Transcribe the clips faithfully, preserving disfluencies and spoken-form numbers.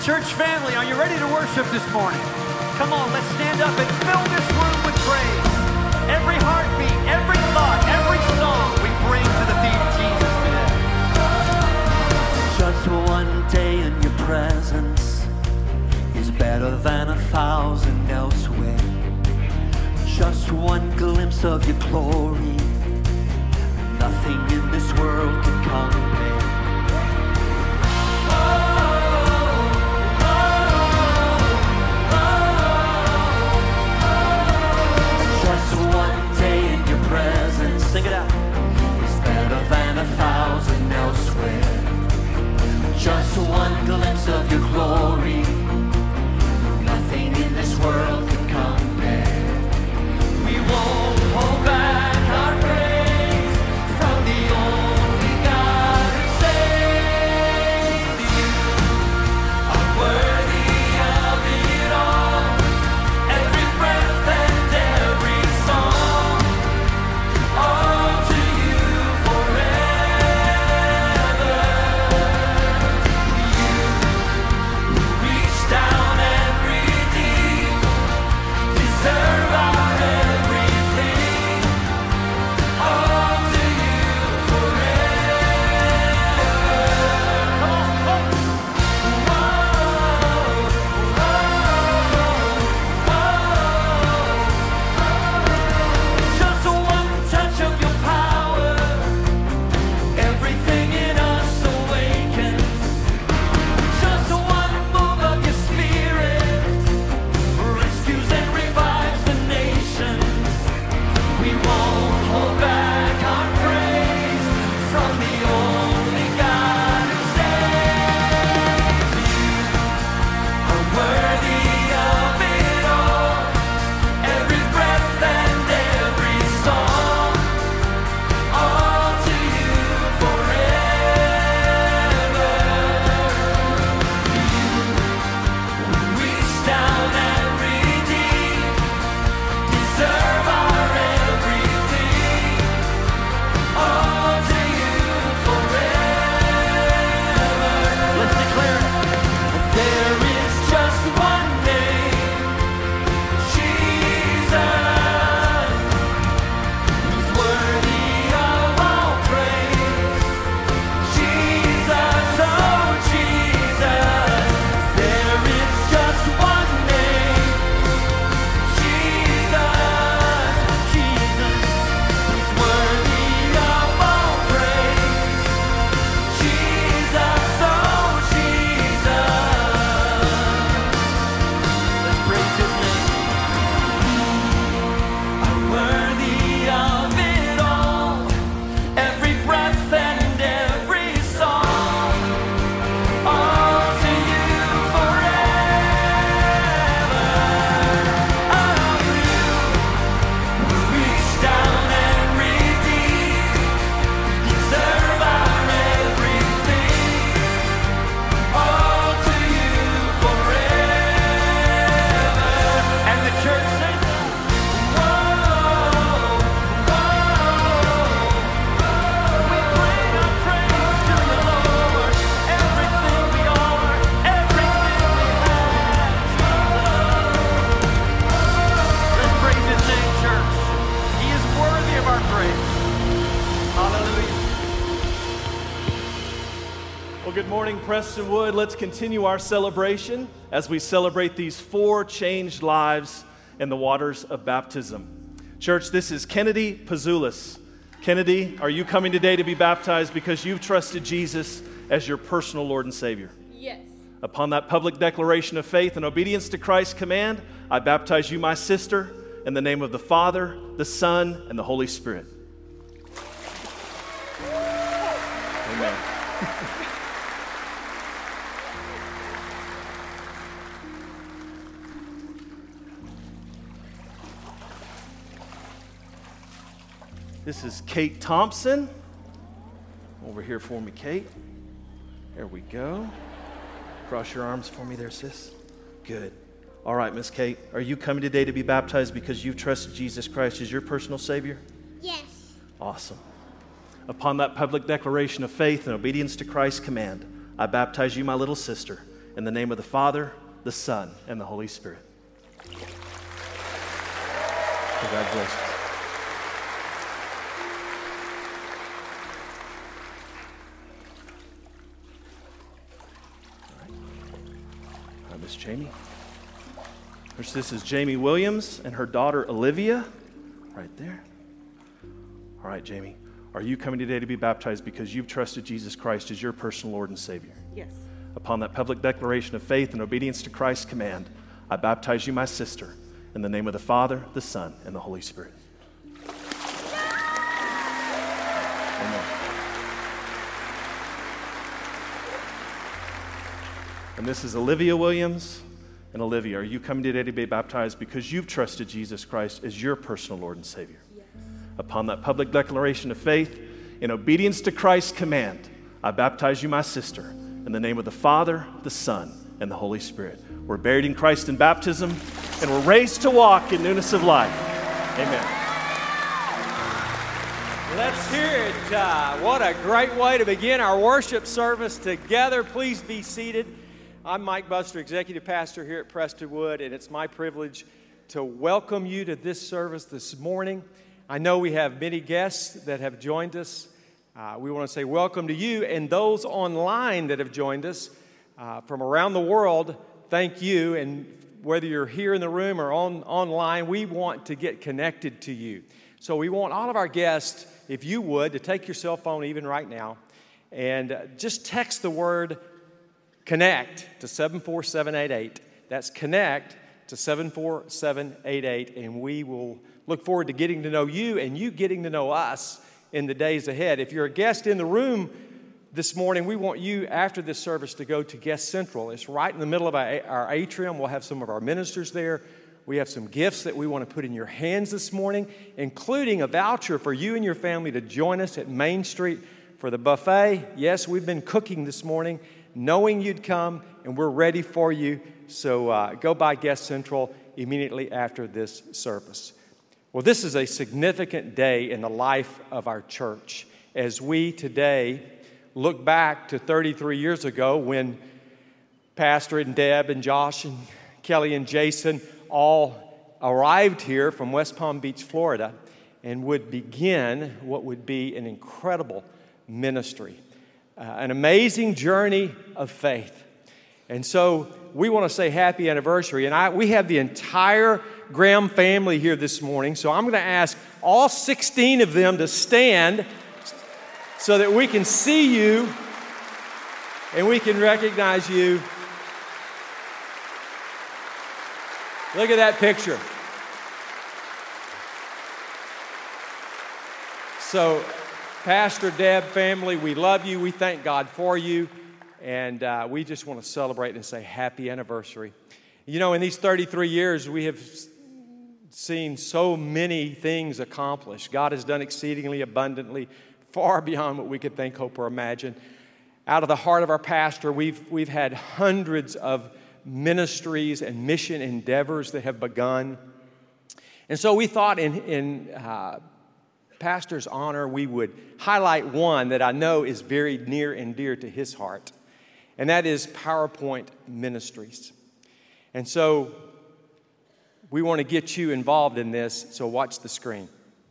church family, are you ready to worship this morning? Come on, let's stand up and fill this room with praise. Every heartbeat, every thought, every song we bring to the feet of Jesus today. Just one day in your presence is better than a thousand elsewhere. Just one glimpse of your glory, nothing in this world can compare. Sing it out. It's better than a thousand elsewhere. Just one glimpse of your glory, nothing in this world can compare. We won't hold back our praise from the only God who saves. You are worthy of it all, every breath and every song. All to you forever. You who reach down and redeem, deserve our everything. All to you forever. Whoa, whoa, whoa. Just one touch of your power, everything in us awakens. Just one move of your spirit rescues and revives the nations. We won't hold back our praise from the only God who saves. You are worthy of it all, every breath and every song. All to you forever. You who reach down and redeem, deserve our everything. All to you forever. Let's declare it. There is just one name, Jesus. He's worthy of all praise. Jesus, oh Jesus. There is just one name, Jesus, Jesus. He's worthy of all praise. Jesus, oh Jesus. Let's praise his name. Are worthy of it all, every breath and every song. All to you forever. Oh, you who reach down and redeem, deserve our everything. All to you forever. And the church says, we bring our praise to the Lord. Everything we are, everything we have, Jesus. Let's praise his name, church. He is worthy of our praise. Hallelujah. Well, good morning, Prestonwood. Let's continue our celebration as we celebrate these four changed lives in the waters of baptism. Church, this is Kennedy Pazulis. Kennedy, are you coming today to be baptized because you've trusted Jesus as your personal Lord and Savior? Yes. Upon that public declaration of faith and obedience to Christ's command, I baptize you, my sister, in the name of the Father, the Son, and the Holy Spirit. Amen. This is Kate Thompson. Over here for me, Kate. There we go. Cross your arms for me there, sis. Good. All right, Miss Kate, are you coming today to be baptized because you've trusted Jesus Christ as your personal Savior? Yes. Awesome. Upon that public declaration of faith and obedience to Christ's command, I baptize you, my little sister, In the name of the Father, the Son, and the Holy Spirit. Congratulations. Hi, Miss Jamie. This is Jamie Williams and her daughter Olivia, right there. All right, Jamie, are you coming today to be baptized because you've trusted Jesus Christ as your personal Lord and Savior? Yes. Upon that public declaration of faith and obedience to Christ's command, I baptize you, my sister, in the name of the Father, the Son, and the Holy Spirit. Amen. And this is Olivia Williams. And Olivia, are you coming today to be baptized because you've trusted Jesus Christ as your personal Lord and Savior? Yes. Upon that public declaration of faith, in obedience to Christ's command, I baptize you, my sister, in the name of the Father, the Son, and the Holy Spirit. We're buried in Christ in baptism, and we're raised to walk in newness of life. Amen. Let's hear it. Uh, what a great way to begin our worship service together. Please be seated. I'm Mike Buster, Executive Pastor here at Prestonwood, and it's my privilege to welcome you to this service this morning. I know we have many guests that have joined us. Uh, we want to say welcome to you, and those online that have joined us uh, from around the world, thank you. And whether you're here in the room or on online, we want to get connected to you. So we want all of our guests, if you would, to take your cell phone even right now and uh, just text the word CONNECT to seven four seven eight eight. That's CONNECT to seven four seven eight eight, and we will look forward to getting to know you and you getting to know us in the days ahead. If you're a guest in the room this morning, we want you, after this service, to go to Guest Central. It's right in the middle of our, our atrium. We'll have some of our ministers there. We have some gifts that we want to put in your hands this morning, including a voucher for you and your family to join us at Main Street for the buffet. Yes, we've been cooking this morning, knowing you'd come, and we're ready for you. So uh, go by Guest Central immediately after this service. Well, this is a significant day in the life of our church as we today look back to thirty-three years ago when Pastor and Deb and Josh and Kelly and Jason all arrived here from West Palm Beach, Florida, and would begin what would be an incredible ministry. Uh, an amazing journey of faith. And so we want to say happy anniversary. And I, we have the entire Graham family here this morning. So I'm going to ask all sixteen of them to stand so that we can see you and we can recognize you. Look at that picture. So, Pastor, Deb, family, we love you. We thank God for you. And uh, we just want to celebrate and say happy anniversary. You know, in these thirty-three years, we have seen so many things accomplished. God has done exceedingly abundantly, far beyond what we could think, hope, or imagine. Out of the heart of our pastor, we've, we've had hundreds of ministries and mission endeavors that have begun. And so we thought in, in uh, Pastor's honor, we would highlight one that I know is very near and dear to his heart, and that is PowerPoint Ministries. And so we want to get you involved in this, so watch the screen.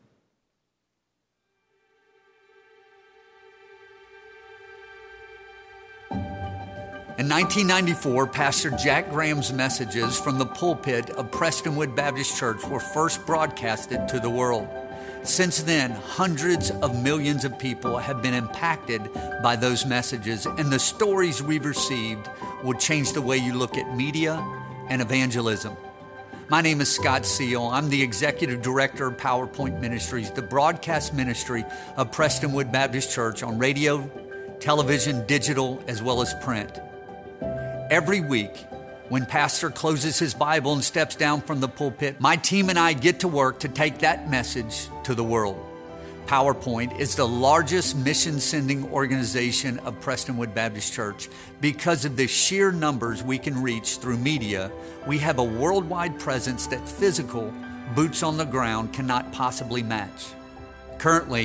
In nineteen ninety-four, Pastor Jack Graham's messages from the pulpit of Prestonwood Baptist Church were first broadcasted to the world. Since then, hundreds of millions of people have been impacted by those messages, and the stories we've received will change the way you look at media and evangelism. My name is Scott Seal. I'm the Executive Director of PowerPoint Ministries, the broadcast ministry of Prestonwood Baptist Church on radio, television, digital, as well as print. Every week, when Pastor closes his Bible and steps down from the pulpit, my team and I get to work to take that message to the world. PowerPoint is the largest mission-sending organization of Prestonwood Baptist Church. Because of the sheer numbers we can reach through media, we have a worldwide presence that physical, boots on the ground cannot possibly match. Currently,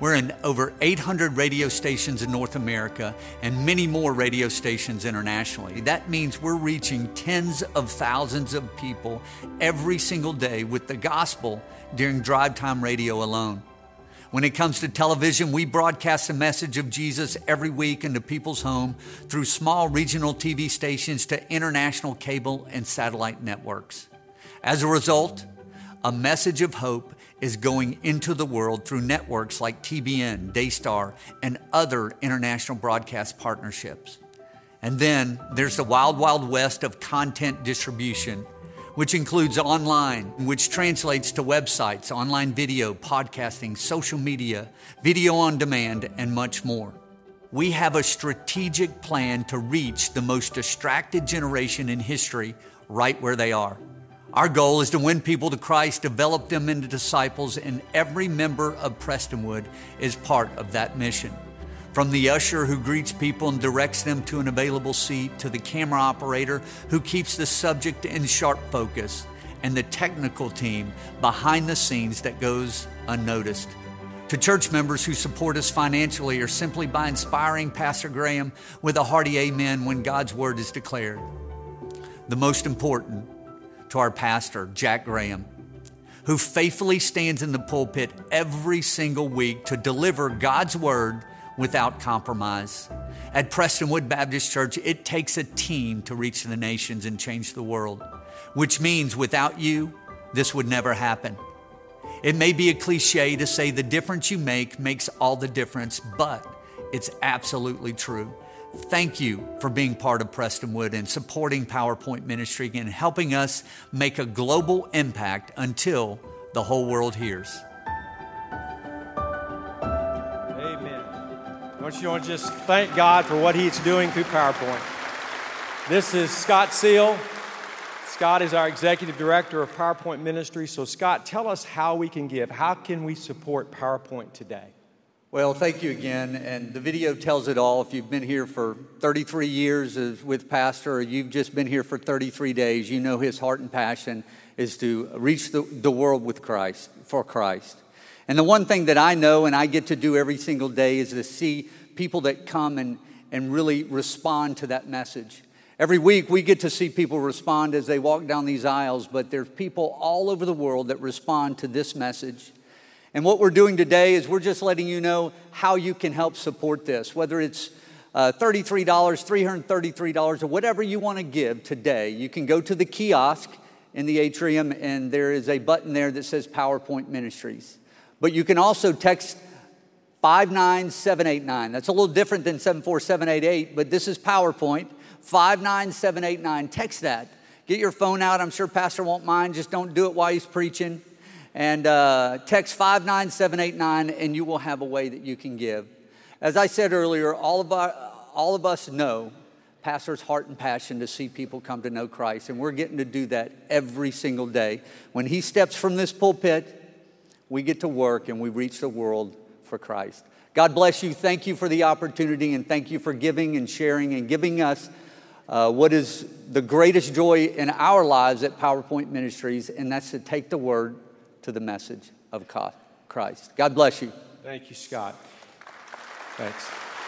We're in over eight hundred radio stations in North America and many more radio stations internationally. That means we're reaching tens of thousands of people every single day with the gospel during drive time radio alone. When it comes to television, we broadcast a message of Jesus every week into people's home through small regional T V stations to international cable and satellite networks. As a result, a message of hope is going into the world through networks like T B N, Daystar, and other international broadcast partnerships. And then there's the wild, wild west of content distribution, which includes online, which translates to websites, online video, podcasting, social media, video on demand, and much more. We have a strategic plan to reach the most distracted generation in history right where they are. Our goal is to win people to Christ, develop them into disciples, and every member of Prestonwood is part of that mission. From the usher who greets people and directs them to an available seat, to the camera operator who keeps the subject in sharp focus, and the technical team behind the scenes that goes unnoticed. To church members who support us financially or simply by inspiring Pastor Graham with a hearty amen when God's word is declared. The most important, to our pastor, Jack Graham, who faithfully stands in the pulpit every single week to deliver God's word without compromise. At Prestonwood Baptist Church, it takes a team to reach the nations and change the world, which means without you, this would never happen. It may be a cliche to say the difference you make makes all the difference, but it's absolutely true. Thank you for being part of Prestonwood and supporting PowerPoint Ministry and helping us make a global impact until the whole world hears. Amen. Don't you want to just thank God for what He's doing through PowerPoint? This is Scott Seal. Scott is our Executive Director of PowerPoint Ministry. So Scott, tell us how we can give. How can we support PowerPoint today? Well, thank you again, and the video tells it all. If you've been here for thirty-three years with Pastor, or you've just been here for thirty-three days, you know his heart and passion is to reach the, the world with Christ, for Christ. And the one thing that I know and I get to do every single day is to see people that come and, and really respond to that message. Every week we get to see people respond as they walk down these aisles, but there's people all over the world that respond to this message. And what we're doing today is we're just letting you know how you can help support this, whether it's uh, thirty-three dollars, three hundred thirty-three dollars, or whatever you want to give today. You can go to the kiosk in the atrium, and there is a button there that says PowerPoint Ministries. But you can also text five nine seven eight nine. That's a little different than seven four seven eight eight, but this is PowerPoint, five nine seven eight nine. Text that. Get your phone out. I'm sure Pastor won't mind. Just don't do it while he's preaching. And uh, text five nine seven eight nine, and you will have a way that you can give. As I said earlier, all of, our, all of us know Pastor's heart and passion to see people come to know Christ, and we're getting to do that every single day. When he steps from this pulpit, we get to work and we reach the world for Christ. God bless you. Thank you for the opportunity, and thank you for giving and sharing and giving us uh, what is the greatest joy in our lives at PowerPoint Ministries, and that's to take the word to the message of Christ. God bless you. Thank you, Scott. Thanks.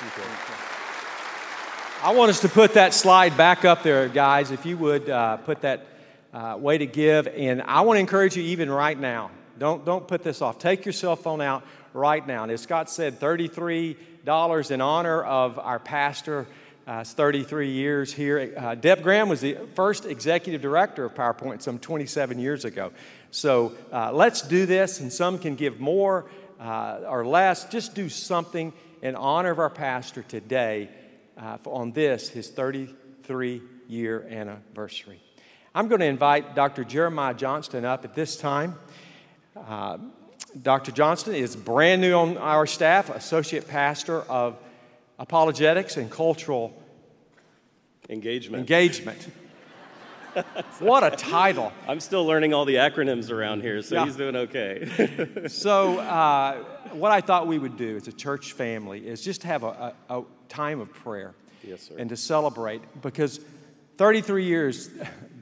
I want us to put that slide back up there, guys. If you would uh, put that uh, way to give. And I want to encourage you even right now. Don't, don't put this off. Take your cell phone out right now. And as Scott said, thirty-three dollars in honor of our pastor. Uh, it's thirty-three years here. Uh, Deb Graham was the first executive director of PowerPoint some twenty-seven years ago. So uh, let's do this, and some can give more uh, or less. Just do something in honor of our pastor today uh, on this, his thirty-three-year anniversary. I'm going to invite Doctor Jeremiah Johnston up at this time. Uh, Doctor Johnston is brand new on our staff, associate pastor of apologetics and cultural engagement. Engagement. What a title. I'm still learning all the acronyms around here, so yeah. He's doing okay. So uh, what I thought we would do as a church family is just have a, a, a time of prayer. Yes, sir. And to celebrate, because thirty-three years,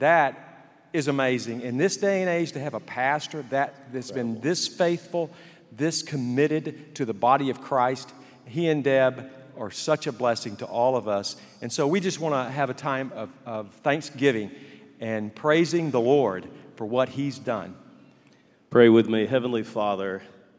that is amazing. In this day and age, to have a pastor that, that's been this faithful, this committed to the body of Christ. He and Deb are such a blessing to all of us. And so we just want to have a time of, of thanksgiving and praising the Lord for what He's done. Pray with me. Heavenly Father,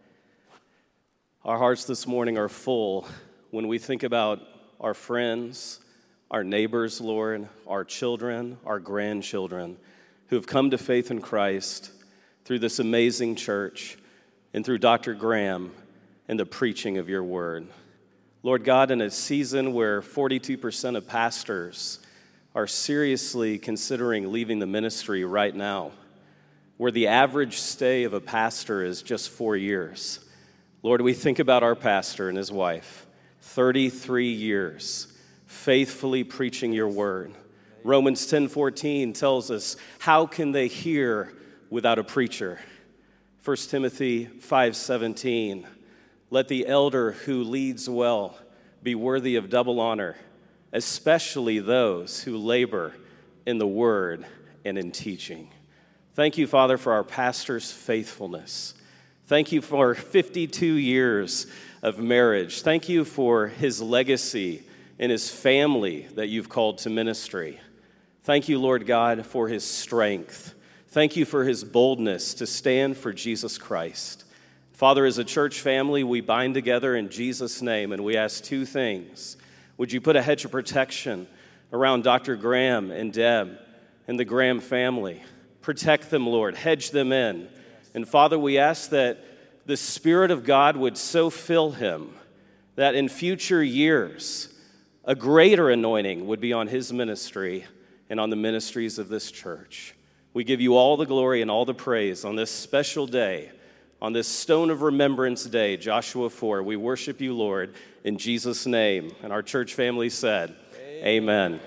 our hearts this morning are full when we think about our friends, our neighbors, Lord, our children, our grandchildren who have come to faith in Christ through this amazing church and through Doctor Graham and the preaching of your word. Lord God, in a season where forty-two percent of pastors are seriously considering leaving the ministry right now, where the average stay of a pastor is just four years. Lord, we think about our pastor and his wife, thirty-three years, faithfully preaching your word. Romans ten fourteen tells us, how can they hear without a preacher? First Timothy five seventeen, let the elder who leads well be worthy of double honor, especially those who labor in the word and in teaching. Thank you, Father, for our pastor's faithfulness. Thank you for fifty-two years of marriage. Thank you for his legacy and his family that you've called to ministry. Thank you, Lord God, for his strength. Thank you for his boldness to stand for Jesus Christ. Father, as a church family, we bind together in Jesus' name, and we ask two things. Would you put a hedge of protection around Doctor Graham and Deb and the Graham family? Protect them, Lord. Hedge them in. And Father, we ask that the Spirit of God would so fill him that in future years, a greater anointing would be on his ministry and on the ministries of this church. We give you all the glory and all the praise on this special day, on this Stone of Remembrance Day, Joshua four. We worship you, Lord, in Jesus' name. And our church family said, Amen.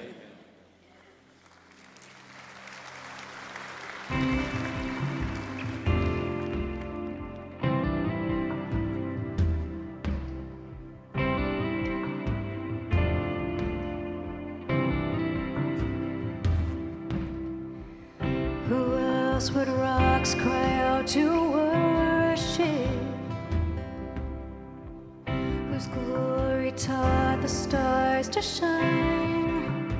Would rocks cry out to worship, whose glory taught the stars to shine?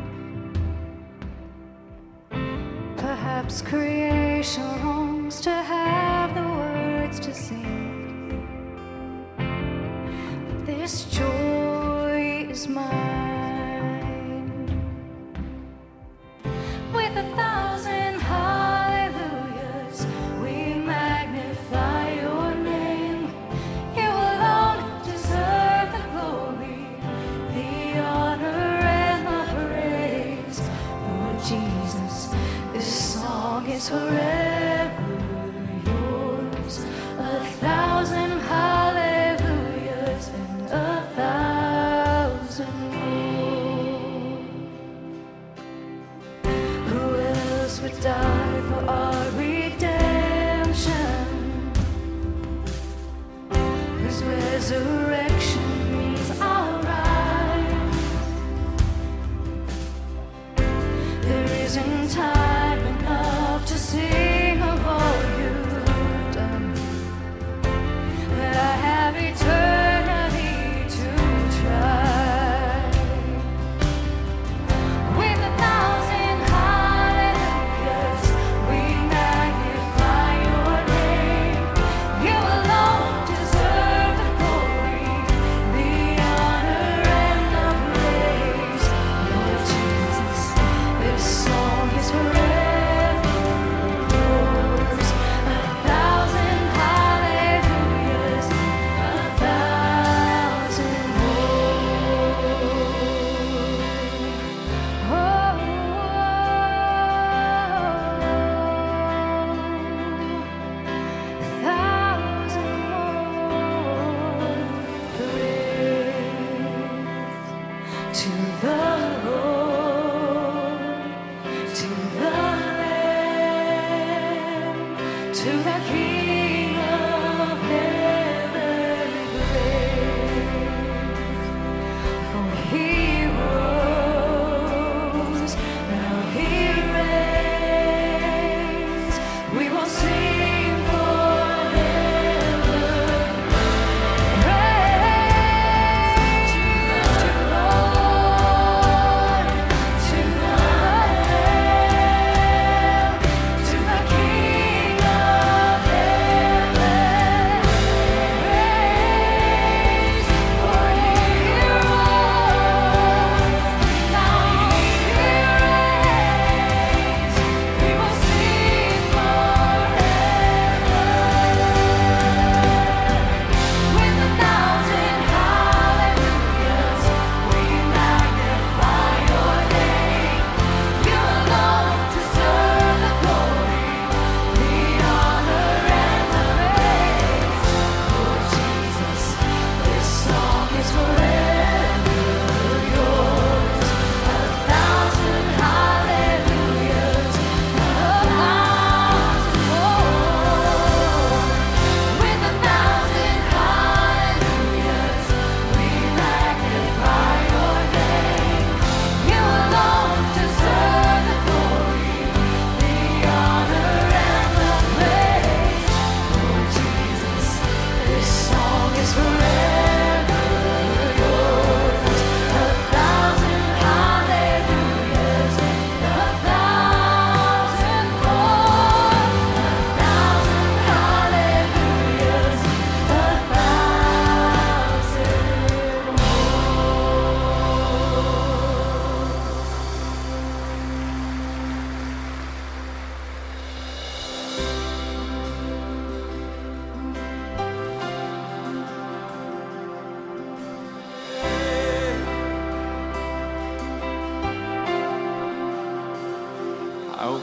Perhaps creation longs to have the words to sing, but this joy is mine. With a thousand hearts is forever yours, a thousand hallelujahs and a thousand more.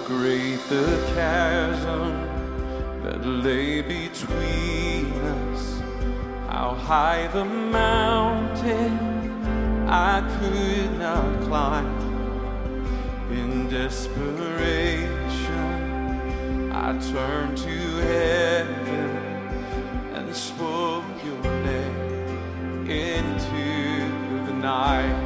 great the chasm that lay between us, how high the mountain I could not climb. In desperation, I turned to heaven and spoke your name into the night.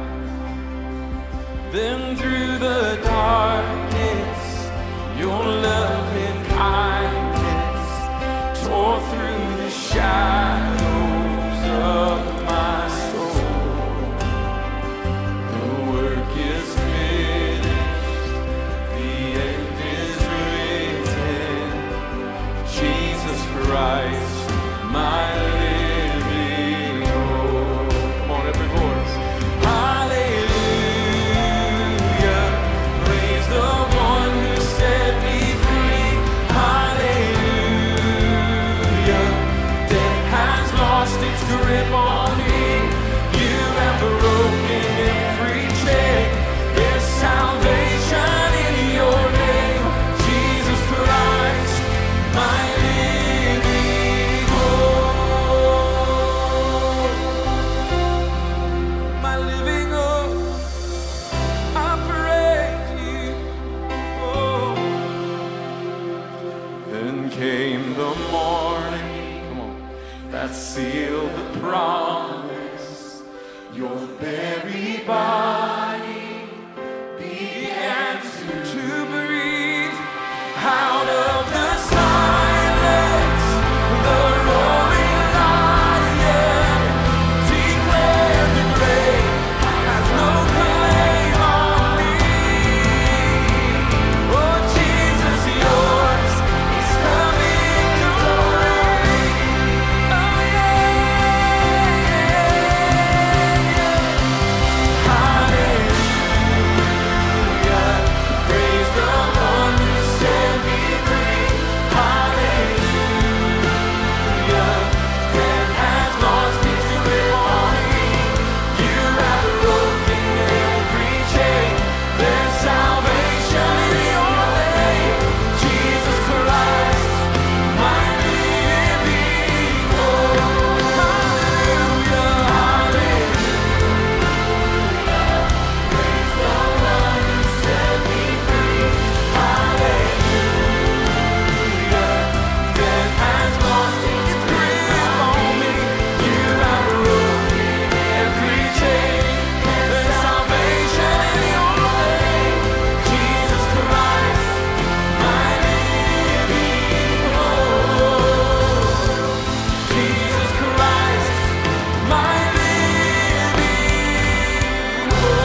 Then through the darkness, your loving kindness tore through the shadows of my soul. The work is finished, the end is written. Jesus Christ, my living hope. Come on, every voice. Hallelujah, praise the one who set me free. Hallelujah, death has lost its grip on me. You have broken every chain. There's salvation in your name, Jesus Christ, my living hope. My living hope, I praise you. Oh. Then came the morning, come on, that sealed the promise. Your very body began to, to breathe out of the silence. The roaring lion declared the grave has no claim on me. Oh, Jesus, yours is the victory. Oh, yeah, yeah. Hallelujah, praise the one who set me free. Hallelujah, death has lost its grip on me. You have broken every chain. There's salvation in your name, Jesus Christ, my living hope. Hallelujah, hallelujah, praise the one who set me free. Hallelujah, death has lost its grip on me. You have broken every chain. There's salvation in your name, Jesus Christ, my living hope. Jesus Christ, my living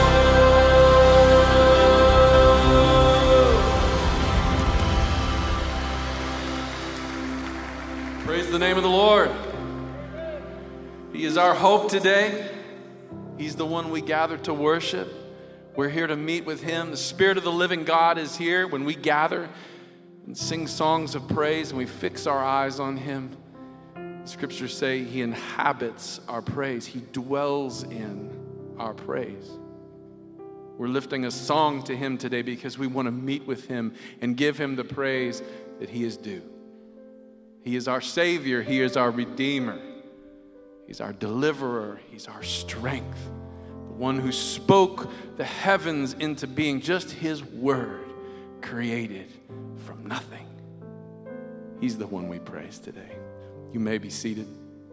hope. Praise the name of the Lord. He is our hope today. He's the one we gather to worship. We're here to meet with Him. The Spirit of the living God is here when we gather and sing songs of praise and we fix our eyes on Him. Scriptures say He inhabits our praise. He dwells in our praise. We're lifting a song to Him today because we want to meet with Him and give Him the praise that He is due. He is our Savior. He is our Redeemer. He's our deliverer. He's our strength. The one who spoke the heavens into being, just His word created from nothing. He's the one we praise today. You may be seated.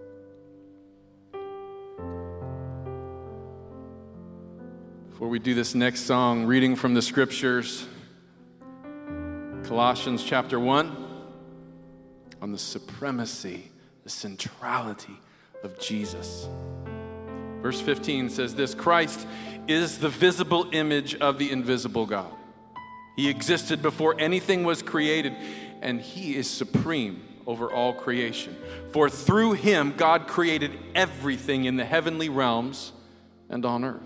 Before we do this next song, reading from the scriptures, Colossians chapter one, on the supremacy, the centrality of Jesus. Verse fifteen says this: Christ is the visible image of the invisible God. He existed before anything was created, and He is supreme over all creation. For through Him, God created everything in the heavenly realms and on earth.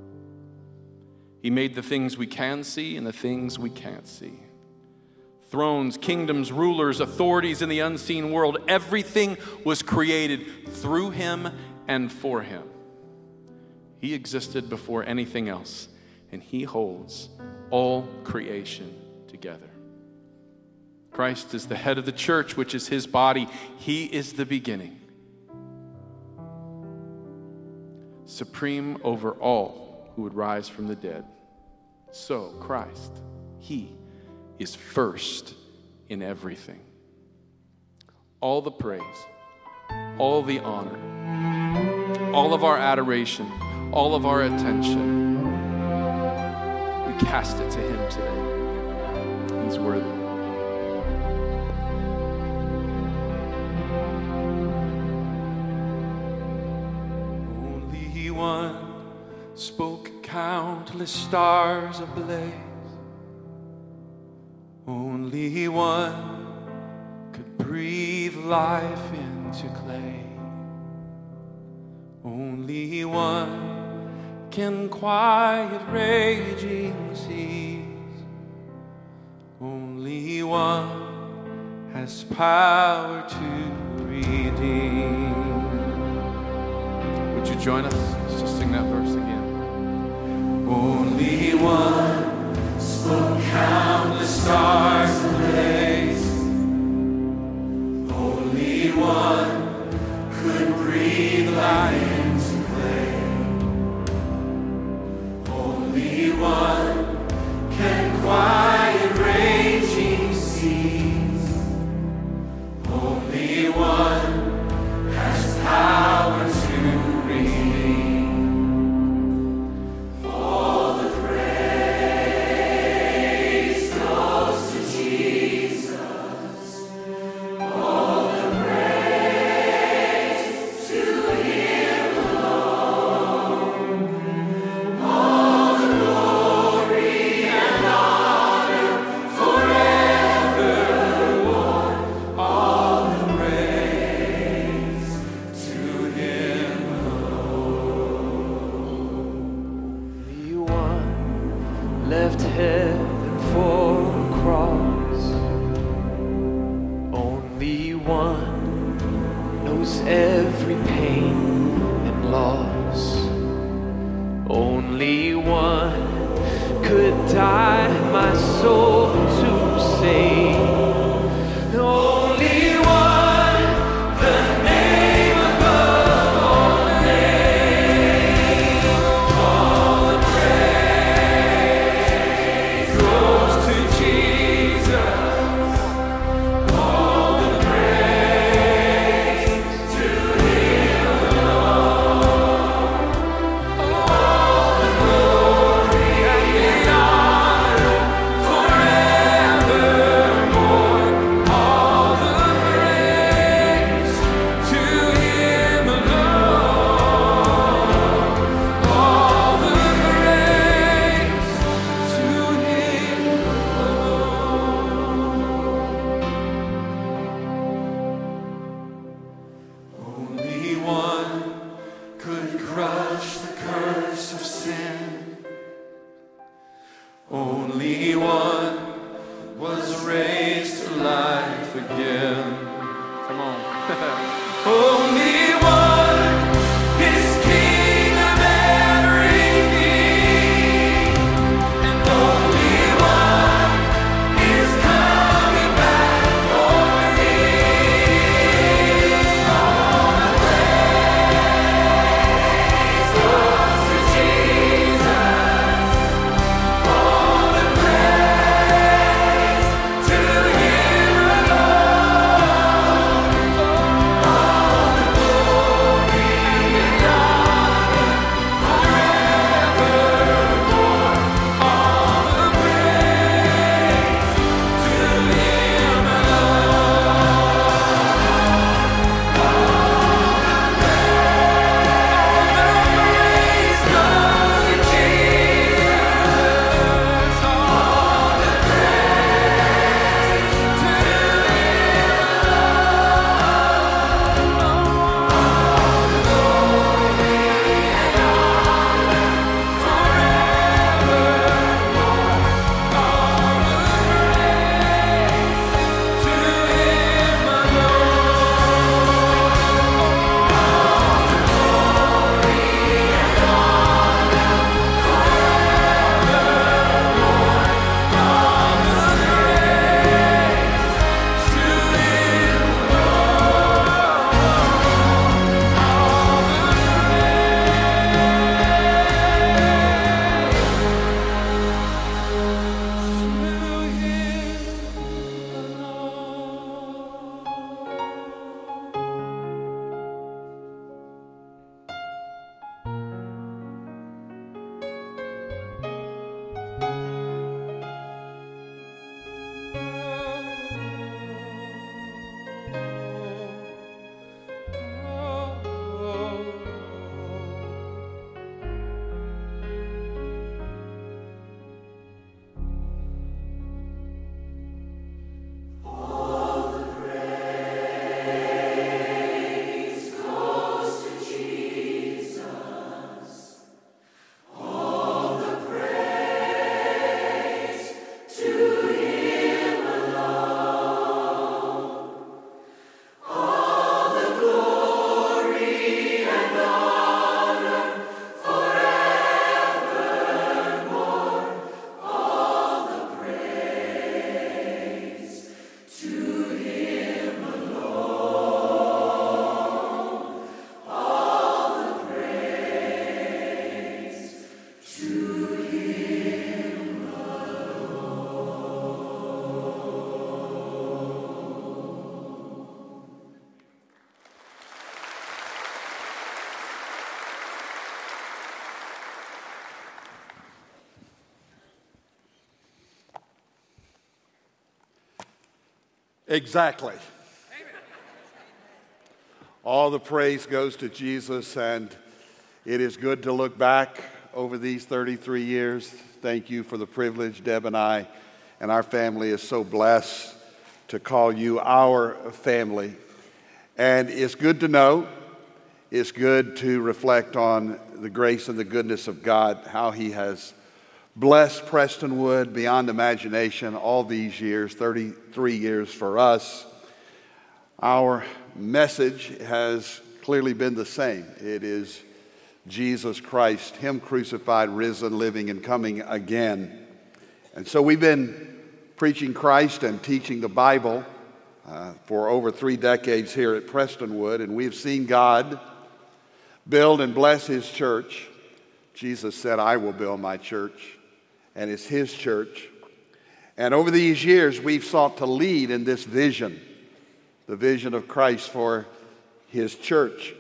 He made the things we can see and the things we can't see. Thrones, kingdoms, rulers, authorities in the unseen world. Everything was created through Him and for Him. He existed before anything else, and He holds all creation together. Christ is the head of the church, which is his body. He is the beginning, supreme over all who would rise from the dead. So Christ, he is first in everything. All the praise, all the honor, all of our adoration, all of our attention, we cast it to him today. He's worthy. Only one spoke countless stars ablaze. Only one could breathe life into clay. Only one can quiet raging seas. Only one has power to redeem. Would you join us? Let's just sing that verse again. Only one spoke countless stars ablaze. Only one could breathe life into clay. Only one can quiet raging seas. Only one has power to redeem. All the praise goes to Jesus. All the praise to him alone. All the glory and honor forevermore. All the praise to him alone. Only one left heaven for a cross. Only one knows every pain and loss. Only one could die my soul to save. Only one, the name above all names. All the praise goes to Jesus. All the praise to him alone. All the glory and the honor forevermore. All the praise to him alone. All the praise to him alone. Only one could crush the curse of sin. Only one was raised to life again. Come on. Only one is king of everything. And only one is coming back for me. All the praise goes to Jesus. All the praise Exactly. All the praise goes to Jesus, and it is good to look back over these thirty-three years. Thank you for the privilege. Deb and I and our family is so blessed to call you our family. And it's good to know, it's good to reflect on the grace and the goodness of God, how He has blessed Prestonwood beyond imagination all these years, thirty-three years for us. Our message has clearly been the same. It is Jesus Christ, Him crucified, risen, living, and coming again. And so we've been preaching Christ and teaching the Bible uh, for over three decades here at Prestonwood, and we've seen God build and bless His church. Jesus said, I will build my church, and it's His church. And over these years, we've sought to lead in this vision, the vision of Christ for His church.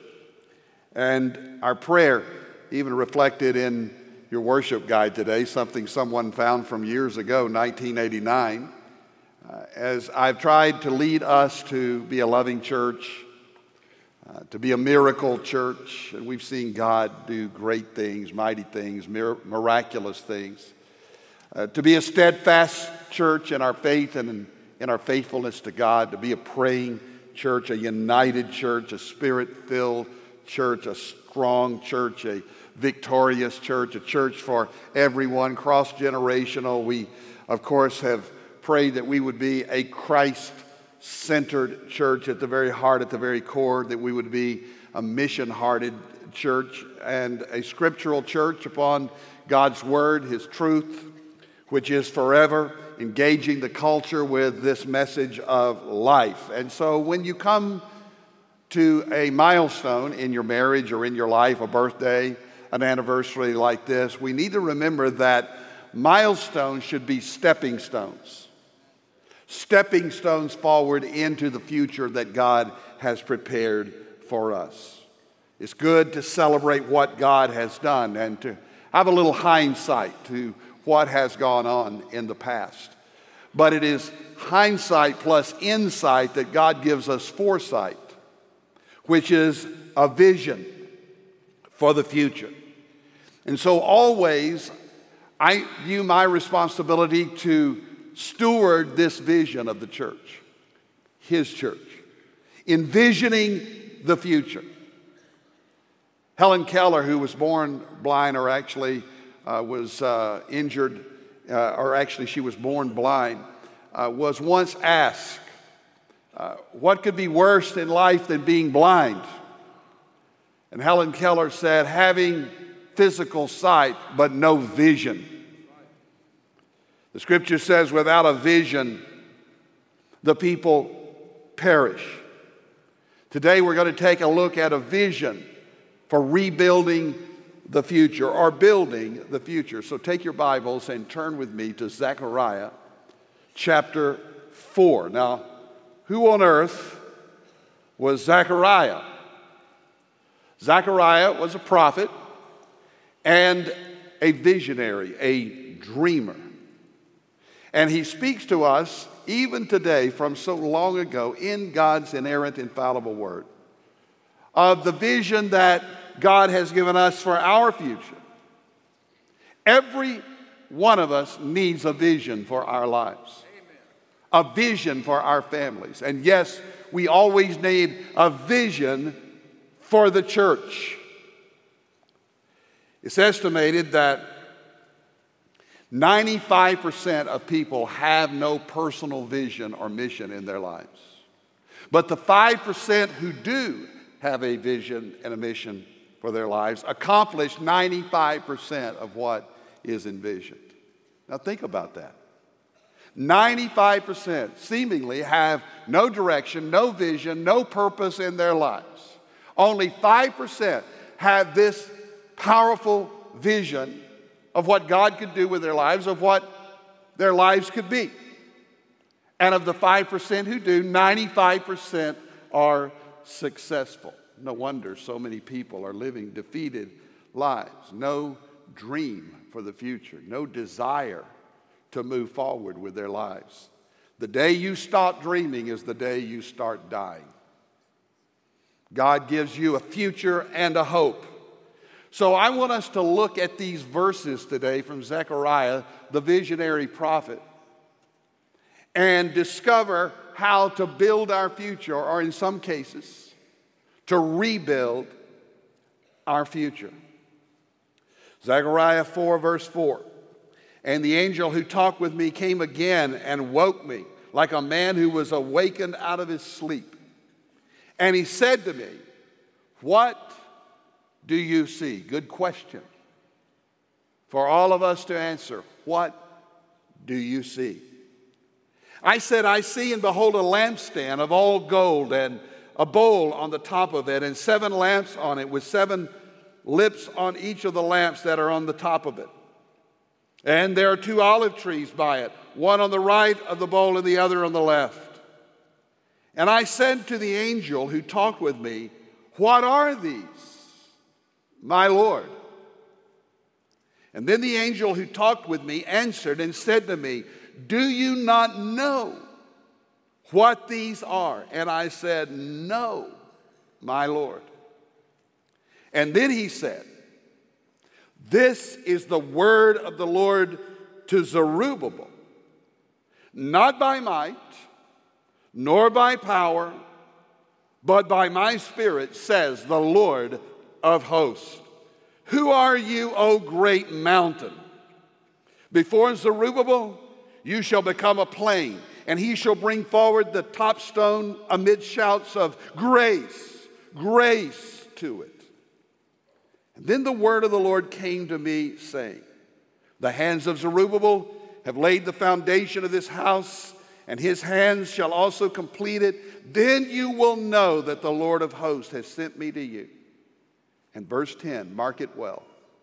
And our prayer, even reflected in your worship guide today, something someone found from years ago, nineteen eighty-nine, uh, as I've tried to lead us to be a loving church, uh, to be a miracle church, and we've seen God do great things, mighty things, mir- miraculous things, uh, to be a steadfast church in our faith and in, in our faithfulness to God, to be a praying church, a united church, a spirit-filled church, a strong church, a victorious church, a church for everyone, cross-generational. We, of course, have prayed that we would be a Christ-centered church at the very heart, at the very core, that we would be a mission-hearted church and a scriptural church upon God's Word, His truth, which is forever, engaging the culture with this message of life. And so when you come to a milestone in your marriage or in your life, a birthday, an anniversary like this, we need to remember that milestones should be stepping stones. Stepping stones forward into the future that God has prepared for us. It's good to celebrate what God has done and to have a little hindsight to what has gone on in the past. But it is hindsight plus insight that God gives us foresight, which is a vision for the future. And so always I view my responsibility to steward this vision of the church, His church, envisioning the future. Helen Keller, who was born blind, or actually uh, was uh, injured, uh, or actually she was born blind, uh, was once asked, Uh, what could be worse in life than being blind? And Helen Keller said, having physical sight but no vision. The scripture says, without a vision, the people perish. Today we're going to take a look at a vision for rebuilding the future, or building the future. So take your Bibles and turn with me to Zechariah chapter four. Now, who on earth was Zechariah? Zechariah was a prophet and a visionary, a dreamer. And he speaks to us even today from so long ago in God's inerrant, infallible word of the vision that God has given us for our future. Every one of us needs a vision for our lives. A vision for our families. And yes, we always need a vision for the church. It's estimated that ninety-five percent of people have no personal vision or mission in their lives. But the five percent who do have a vision and a mission for their lives accomplish ninety-five percent of what is envisioned. Now think about that. ninety-five percent seemingly have no direction, no vision, no purpose in their lives. Only five percent have this powerful vision of what God could do with their lives, of what their lives could be. And of the five percent who do, ninety-five percent are successful. No wonder so many people are living defeated lives. No dream for the future, no desire to move forward with their lives. The day you stop dreaming is the day you start dying. God gives you a future and a hope. So I want us to look at these verses today from Zechariah, the visionary prophet, and discover how to build our future, or in some cases, to rebuild our future. Zechariah four, verse four. And the angel who talked with me came again and woke me like a man who was awakened out of his sleep. And he said to me, what do you see? Good question for all of us to answer. What do you see? I said, I see and behold a lampstand of all gold and a bowl on the top of it and seven lamps on it with seven lips on each of the lamps that are on the top of it. And there are two olive trees by it, one on the right of the bowl and the other on the left. And I said to the angel who talked with me, what are these, my Lord? And then the angel who talked with me answered and said to me, do you not know what these are? And I said, no, my Lord. And then he said, this is the word of the Lord to Zerubbabel, not by might, nor by power, but by my spirit, says the Lord of hosts. Who are you, O great mountain? Before Zerubbabel, you shall become a plain, and he shall bring forward the top stone amid shouts of grace, grace to it. And then the word of the Lord came to me, saying, the hands of Zerubbabel have laid the foundation of this house, and his hands shall also complete it. Then you will know that the Lord of hosts has sent me to you. And verse ten, mark it well.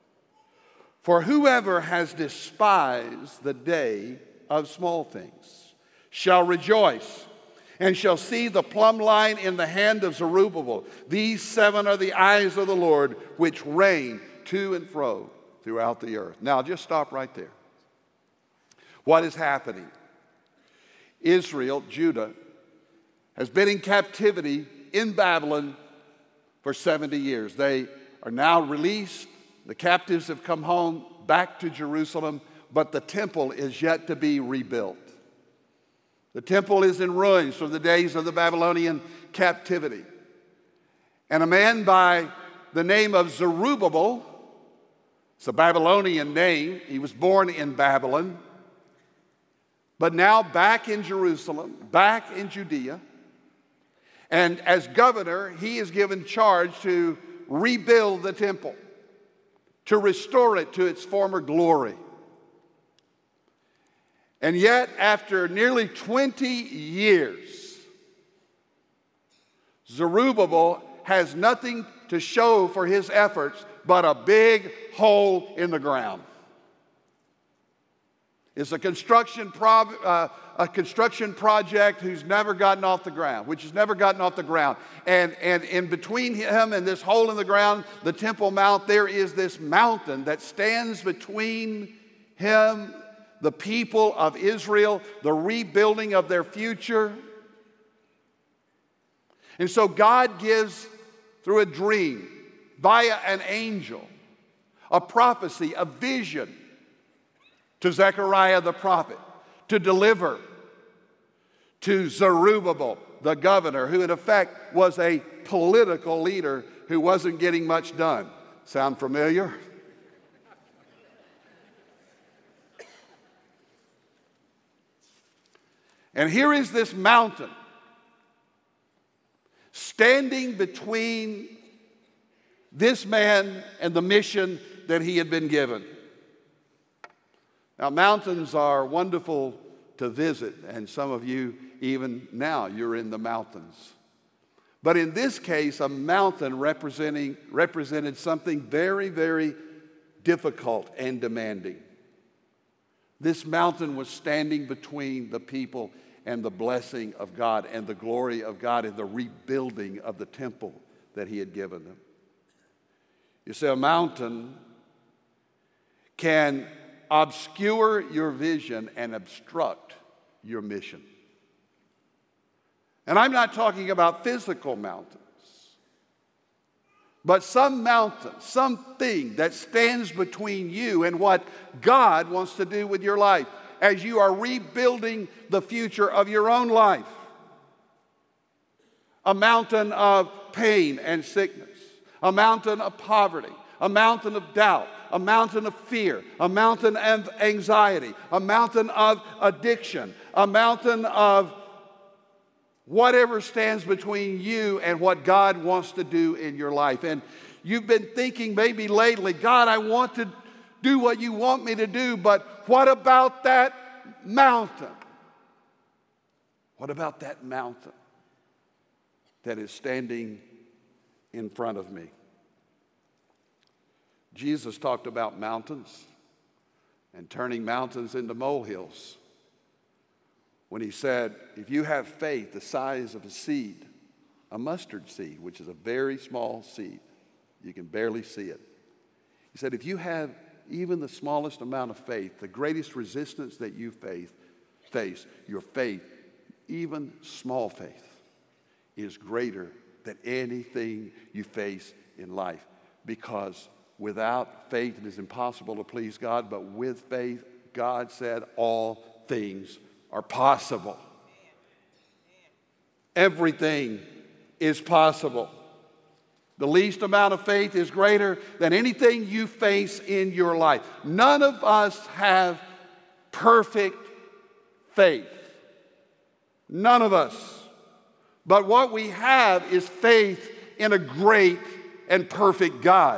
For whoever has despised the day of small things shall rejoice and shall see the plumb line in the hand of Zerubbabel. These seven are the eyes of the Lord, which reign to and fro throughout the earth. Now, just stop right there. What is happening? Israel, Judah, has been in captivity in Babylon for seventy years. They are now released. The captives have come home back to Jerusalem, but the temple is yet to be rebuilt. The temple is in ruins from the days of the Babylonian captivity. And a man by the name of Zerubbabel, it's a Babylonian name, he was born in Babylon, but now back in Jerusalem, back in Judea. And as governor, he is given charge to rebuild the temple, to restore it to its former glory. And yet, after nearly twenty years, Zerubbabel has nothing to show for his efforts but a big hole in the ground. It's a construction, pro- uh, a construction project who's never gotten off the ground, which has never gotten off the ground. And, and in between him and this hole in the ground, the Temple Mount, there is this mountain that stands between him, the people of Israel, the rebuilding of their future. And so God gives, through a dream, via an angel, a prophecy, a vision to Zechariah the prophet to deliver to Zerubbabel, the governor, who in effect was a political leader who wasn't getting much done. Sound familiar? And here is this mountain standing between this man and the mission that he had been given. Now, mountains are wonderful to visit, and some of you, even now, you're in the mountains. But in this case, a mountain representing, represented something very, very difficult and demanding. This mountain was standing between the people and the blessing of God and the glory of God and the rebuilding of the temple that he had given them. You see, a mountain can obscure your vision and obstruct your mission. And I'm not talking about physical mountains, but some mountain, something that stands between you and what God wants to do with your life as you are rebuilding the future of your own life. A mountain of pain and sickness, a mountain of poverty, a mountain of doubt, a mountain of fear, a mountain of anxiety, a mountain of addiction, a mountain of whatever stands between you and what God wants to do in your life. And you've been thinking maybe lately, God, I want to do what you want me to do, but what about that mountain? What about that mountain that is standing in front of me? Jesus talked about mountains and turning mountains into molehills when he said, if you have faith the size of a seed, a mustard seed, which is a very small seed, you can barely see it. He said, if you have even the smallest amount of faith, the greatest resistance that you face, face, your faith, even small faith, is greater than anything you face in life. Because without faith it is impossible to please God, but with faith, God said all things are possible. Everything is possible. The least amount of faith is greater than anything you face in your life. None of us have perfect faith. None of us. But what we have is faith in a great and perfect God.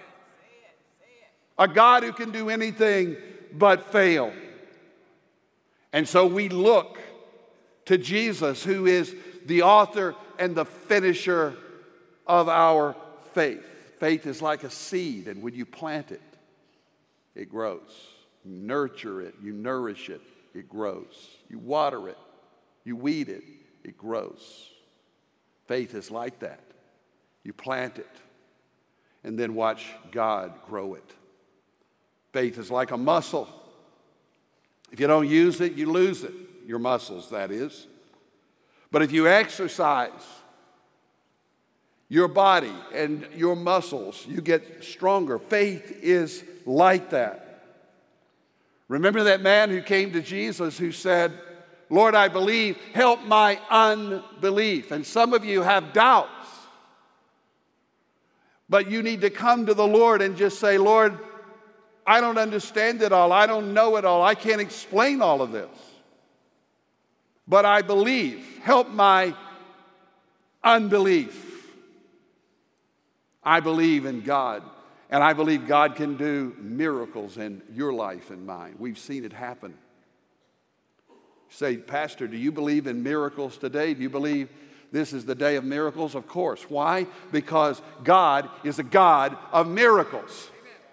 A God who can do anything but fail. And so we look to Jesus, who is the author and the finisher of our faith. Faith is like a seed, and when you plant it, it grows. You nurture it, you nourish it, it grows. You water it, you weed it, it grows. Faith is like that. You plant it, and then watch God grow it. Faith is like a muscle. If you don't use it, you lose it. Your muscles, that is. But if you exercise your body and your muscles, you get stronger. Faith is like that. Remember that man who came to Jesus who said, Lord, I believe, help my unbelief. And some of you have doubts. But you need to come to the Lord and just say, Lord, I don't understand it all. I don't know it all. I can't explain all of this. But I believe. Help my unbelief. I believe in God. And I believe God can do miracles in your life and mine. We've seen it happen. Say, Pastor, do you believe in miracles today? Do you believe this is the day of miracles? Of course. Why? Because God is a God of miracles.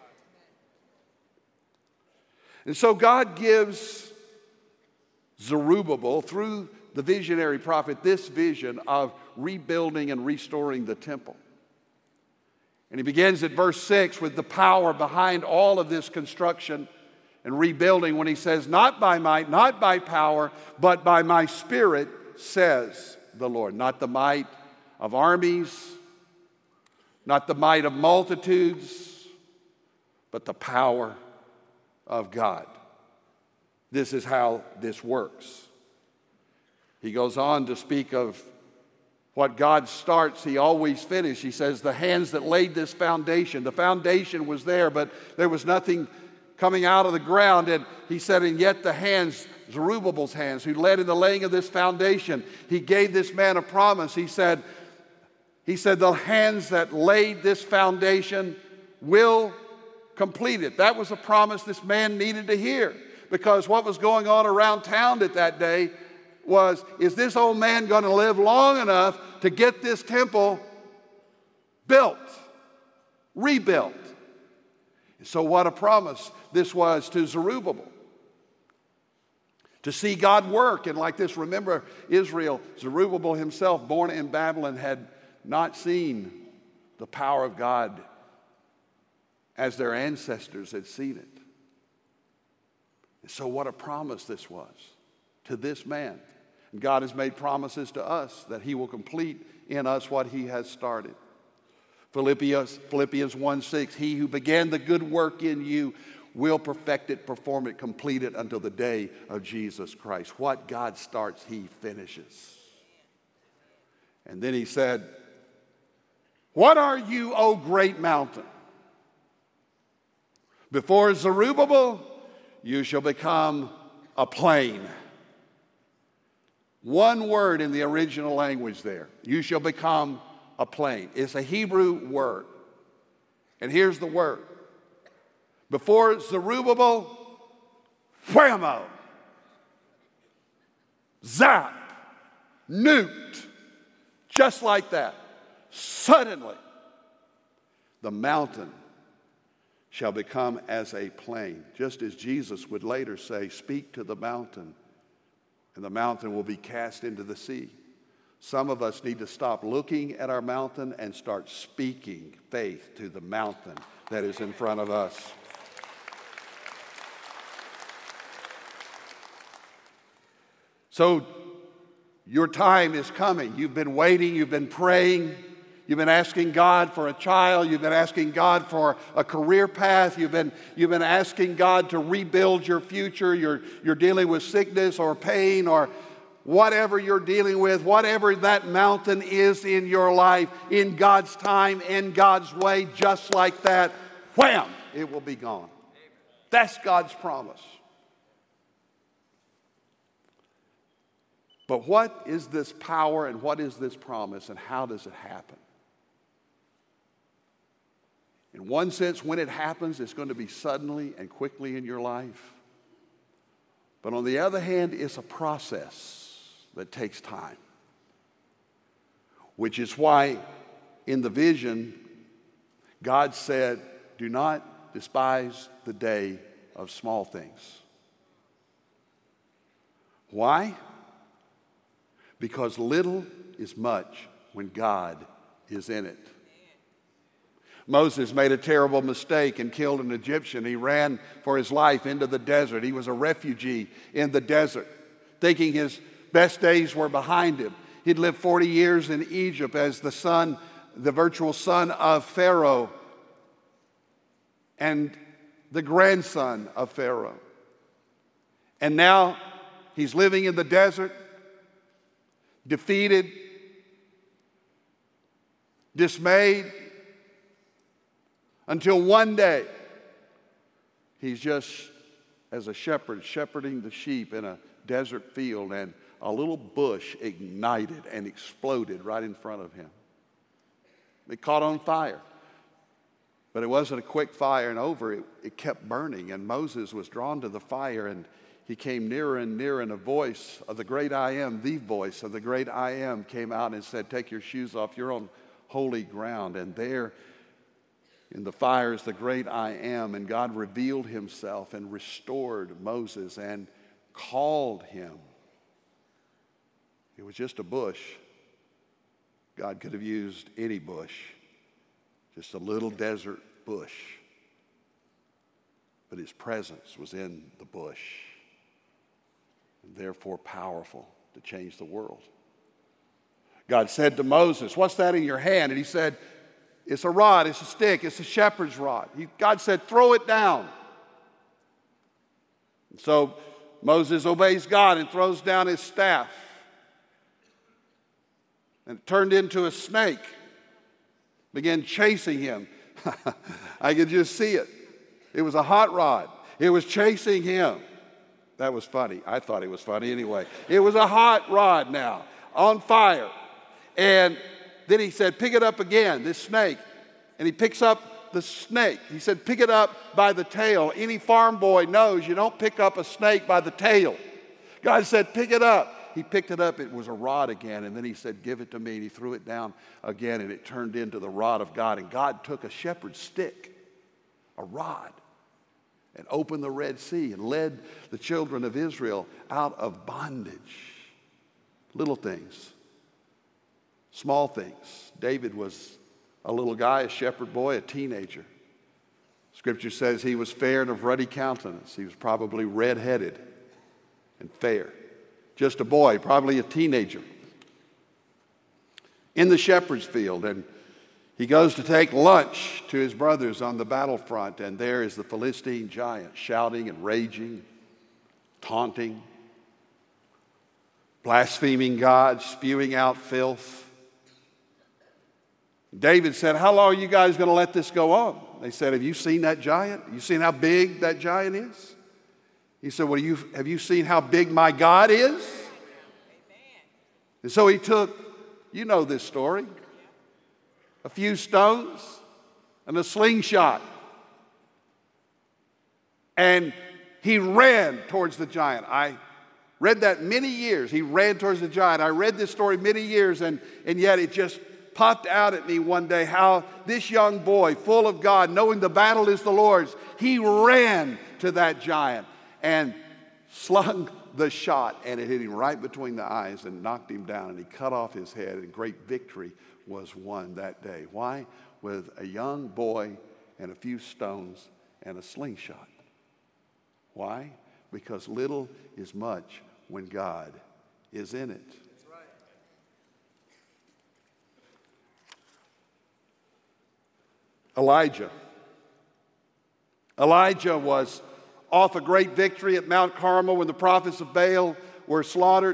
And so God gives Zerubbabel, through the visionary prophet, this vision of rebuilding and restoring the temple. And he begins at verse six with the power behind all of this construction and rebuilding when he says, not by might, not by power, but by my spirit, says the Lord. Not the might of armies, not the might of multitudes, but the power of God. This is how this works. He goes on to speak of what God starts, he always finishes. He says, the hands that laid this foundation. The foundation was there, but there was nothing coming out of the ground. And he said, and yet the hands, Zerubbabel's hands, who led in the laying of this foundation, he gave this man a promise. He said, he said, the hands that laid this foundation will complete it. That was a promise this man needed to hear, because what was going on around town at that day was, is this old man going to live long enough to get this temple built, rebuilt? And so what a promise this was to Zerubbabel. To see God work. And like this, remember Israel, Zerubbabel himself, born in Babylon, had not seen the power of God as their ancestors had seen it. And so what a promise this was to this man. And God has made promises to us that he will complete in us what he has started. Philippians, Philippians one six, he who began the good work in you will perfect it, perform it, complete it until the day of Jesus Christ. What God starts, he finishes. And then he said, what are you, O great mountain? Before Zerubbabel, you shall become a plain. One word in the original language there. You shall become a plain. It's a Hebrew word. And here's the word. Before Zerubbabel, whammo, zap, nuked, just like that. Suddenly, the mountain shall become as a plain, just as Jesus would later say, speak to the mountain, and the mountain will be cast into the sea. Some of us need to stop looking at our mountain and start speaking faith to the mountain that is in front of us. So your time is coming. You've been waiting, you've been praying, you've been asking God for a child, you've been asking God for a career path, you've been, you've been asking God to rebuild your future, you're, you're dealing with sickness or pain or whatever you're dealing with, whatever that mountain is in your life, in God's time, in God's way, just like that, wham, it will be gone. That's God's promise. But what is this power and what is this promise and how does it happen? In one sense, when it happens, it's going to be suddenly and quickly in your life. But on the other hand, it's a process that takes time. Which is why in the vision, God said, do not despise the day of small things. Why? Because little is much when God is in it. Moses made a terrible mistake and killed an Egyptian. He ran for his life into the desert. He was a refugee in the desert, thinking his best days were behind him. He'd lived forty years in Egypt as the son, the virtual son of Pharaoh and the grandson of Pharaoh. And now he's living in the desert, defeated, dismayed, until one day he's just as a shepherd shepherding the sheep in a desert field, and a little bush ignited and exploded right in front of him. It caught on fire. But it wasn't a quick fire and over. It, it kept burning, and Moses was drawn to the fire, and he came nearer and nearer, and a voice of the great I Am, the voice of the great I Am came out and said, take your shoes off, you're on holy ground. And there in the fire is the great I Am, and God revealed himself and restored Moses and called him. It was just a bush. God could have used any bush, just a little desert bush. But his presence was in the bush, and therefore powerful to change the world. God said to Moses, what's that in your hand? And he said, it's a rod, it's a stick, it's a shepherd's rod. He, God said, throw it down. And so Moses obeys God and throws down his staff. And it turned into a snake, began chasing him. I could just see it. It was a hot rod. It was chasing him. That was funny. I thought it was funny anyway. It was a hot rod now, on fire. And then he said, pick it up again, this snake. And he picks up the snake. He said, pick it up by the tail. Any farm boy knows you don't pick up a snake by the tail. God said, pick it up. He picked it up. It was a rod again. And then he said, give it to me. And he threw it down again, and it turned into the rod of God. And God took a shepherd's stick, a rod, and opened the Red Sea and led the children of Israel out of bondage. Little things. Small things. David was a little guy, a shepherd boy, a teenager. Scripture says he was fair and of ruddy countenance. He was probably red-headed and fair. just a boy, probably a teenager, in the shepherd's field. And he goes to take lunch to his brothers on the battlefront, and there is the Philistine giant shouting and raging, taunting, blaspheming God, spewing out filth. David said, "How long are you guys going to let this go on?" They said, "Have you seen that giant? You seen how big that giant is?" He said, "Well, you, have you seen how big my God is?" Amen. And so he took, you know this story, a few stones and a slingshot. And he ran towards the giant. I read that many years. He ran towards the giant. I read this story many years, and, and yet it just popped out at me one day how this young boy, full of God, knowing the battle is the Lord's, he ran to that giant and slung the shot, and it hit him right between the eyes and knocked him down, and he cut off his head, and great victory was won that day. Why? With a young boy and a few stones and a slingshot. Why? Because little is much when God is in it. That's right. Elijah. Elijah was off a great victory at Mount Carmel when the prophets of Baal were slaughtered,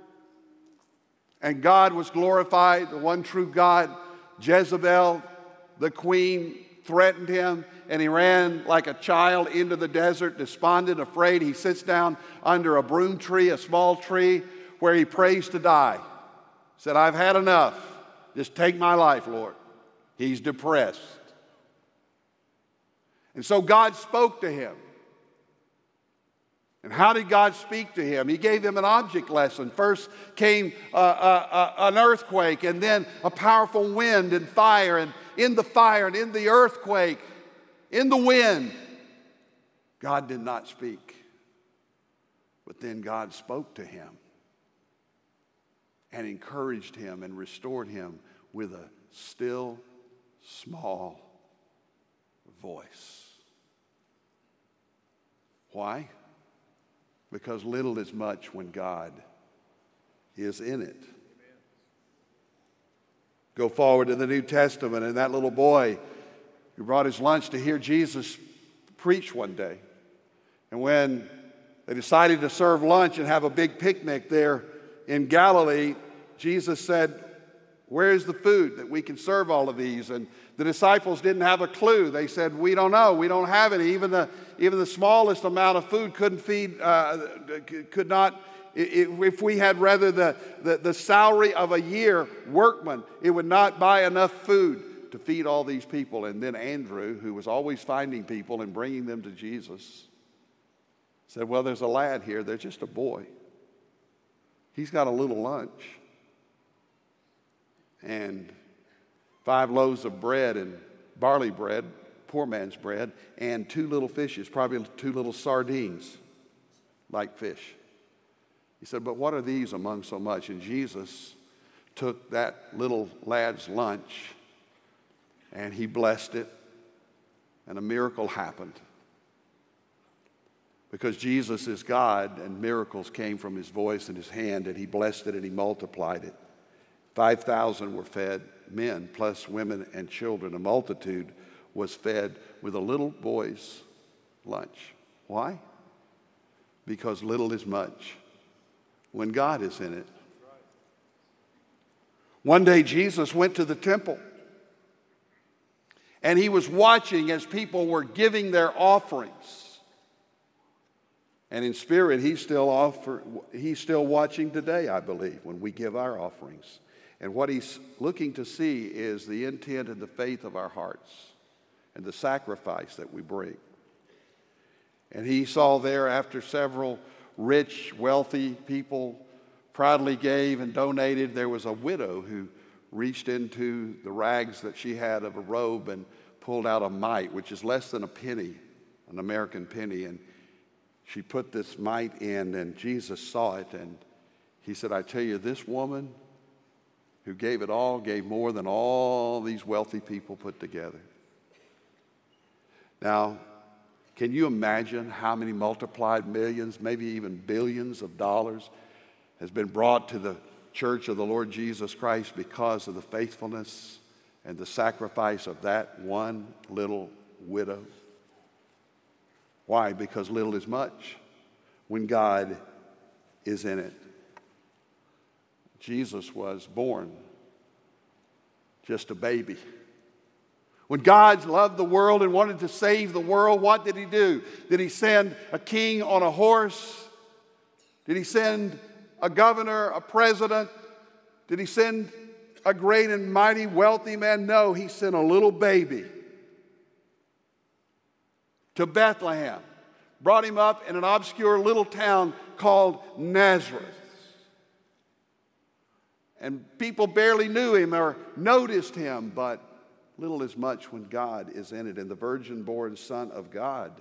and God was glorified, the one true God. Jezebel, the queen, threatened him, and he ran like a child into the desert, despondent, afraid. He sits down under a broom tree, a small tree, where he prays to die. He said, "I've had enough. Just take my life, Lord." He's depressed. And so God spoke to him. And how did God speak to him? He gave him an object lesson. First came uh, uh, uh, an earthquake, and then a powerful wind and fire. And in the fire and in the earthquake, in the wind, God did not speak. But then God spoke to him and encouraged him and restored him with a still, small voice. Why? Because little is much when God is in it. Amen. Go forward to the New Testament, and that little boy who brought his lunch to hear Jesus preach one day. And when they decided to serve lunch and have a big picnic there in Galilee, Jesus said, "Where's the food that we can serve all of these?" And the disciples didn't have a clue. They said, "We don't know. We don't have any." Even the even the smallest amount of food couldn't feed, uh, could not. If we had rather the, the the salary of a year workman, it would not buy enough food to feed all these people. And then Andrew, who was always finding people and bringing them to Jesus, said, "Well, there's a lad here. There's just a boy. He's got a little lunch. And five loaves of bread and barley bread, poor man's bread, and two little fishes, probably two little sardines, like fish." He said, "But what are these among so much?" And Jesus took that little lad's lunch and he blessed it, and a miracle happened. Because Jesus is God, and miracles came from his voice and his hand, and he blessed it and he multiplied it. five thousand were fed, men plus women and children. A multitude was fed with a little boy's lunch. Why? Because little is much when God is in it. One day Jesus went to the temple, and he was watching as people were giving their offerings. And in spirit, he's still offer, he's still watching today, I believe, when we give our offerings. And what he's looking to see is the intent and the faith of our hearts and the sacrifice that we bring. And he saw there, after several rich, wealthy people proudly gave and donated, there was a widow who reached into the rags that she had of a robe and pulled out a mite, which is less than a penny, an American penny. And she put this mite in, and Jesus saw it, and he said, "I tell you, this woman who gave it all, gave more than all these wealthy people put together." Now, can you imagine how many multiplied millions, maybe even billions of dollars has been brought to the church of the Lord Jesus Christ because of the faithfulness and the sacrifice of that one little widow. Why? Because little is much when God is in it. Jesus was born just a baby. When God loved the world and wanted to save the world, what did he do? Did he send a king on a horse? Did he send a governor, a president? Did he send a great and mighty wealthy man? No, he sent a little baby to Bethlehem. Brought him up in an obscure little town called Nazareth. And people barely knew him or noticed him, but little is much when God is in it. And the virgin-born Son of God,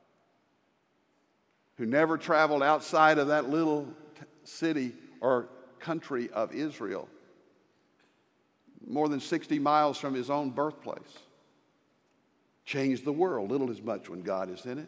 who never traveled outside of that little t- city or country of Israel, more than sixty miles from his own birthplace, changed the world. Little is much when God is in it.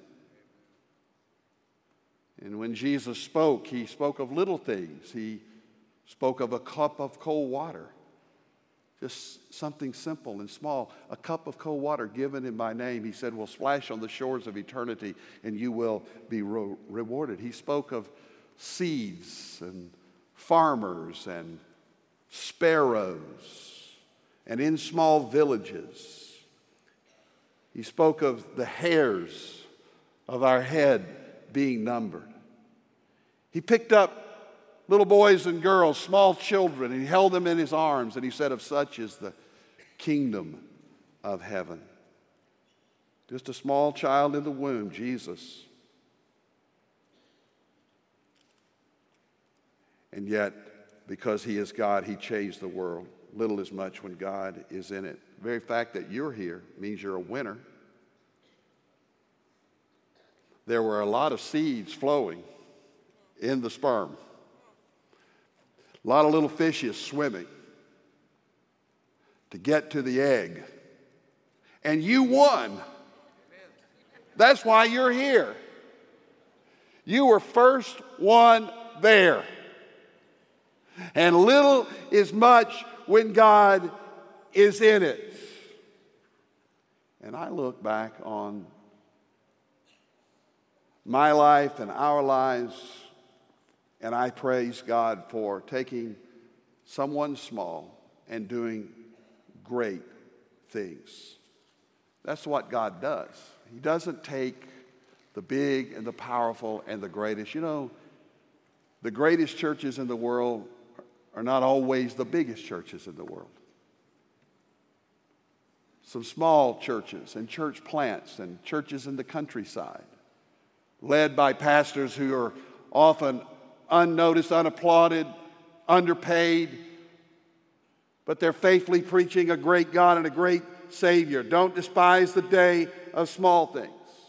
And when Jesus spoke, he spoke of little things. He spoke of a cup of cold water. Just something simple and small. A cup of cold water given in my name, he said, will splash on the shores of eternity and you will be re- rewarded. He spoke of seeds and farmers and sparrows and in small villages. He spoke of the hairs of our head being numbered. He picked up little boys and girls, small children, and he held them in his arms, and he said, of such is the kingdom of heaven. Just a small child in the womb, Jesus. And yet, because he is God, he changed the world. Little is much when God is in it. The very fact that you're here means you're a winner. There were a lot of seeds flowing in the sperm. A lot of little fishes swimming to get to the egg. And you won. That's why you're here. You were first one there. And little is much when God is in it. And I look back on my life and our lives, and I praise God for taking someone small and doing great things. That's what God does. He doesn't take the big and the powerful and the greatest. You know, the greatest churches in the world are not always the biggest churches in the world. Some small churches and church plants and churches in the countryside, led by pastors who are often unnoticed, unapplauded, underpaid, but they're faithfully preaching a great God and a great Savior. Don't despise the day of small things.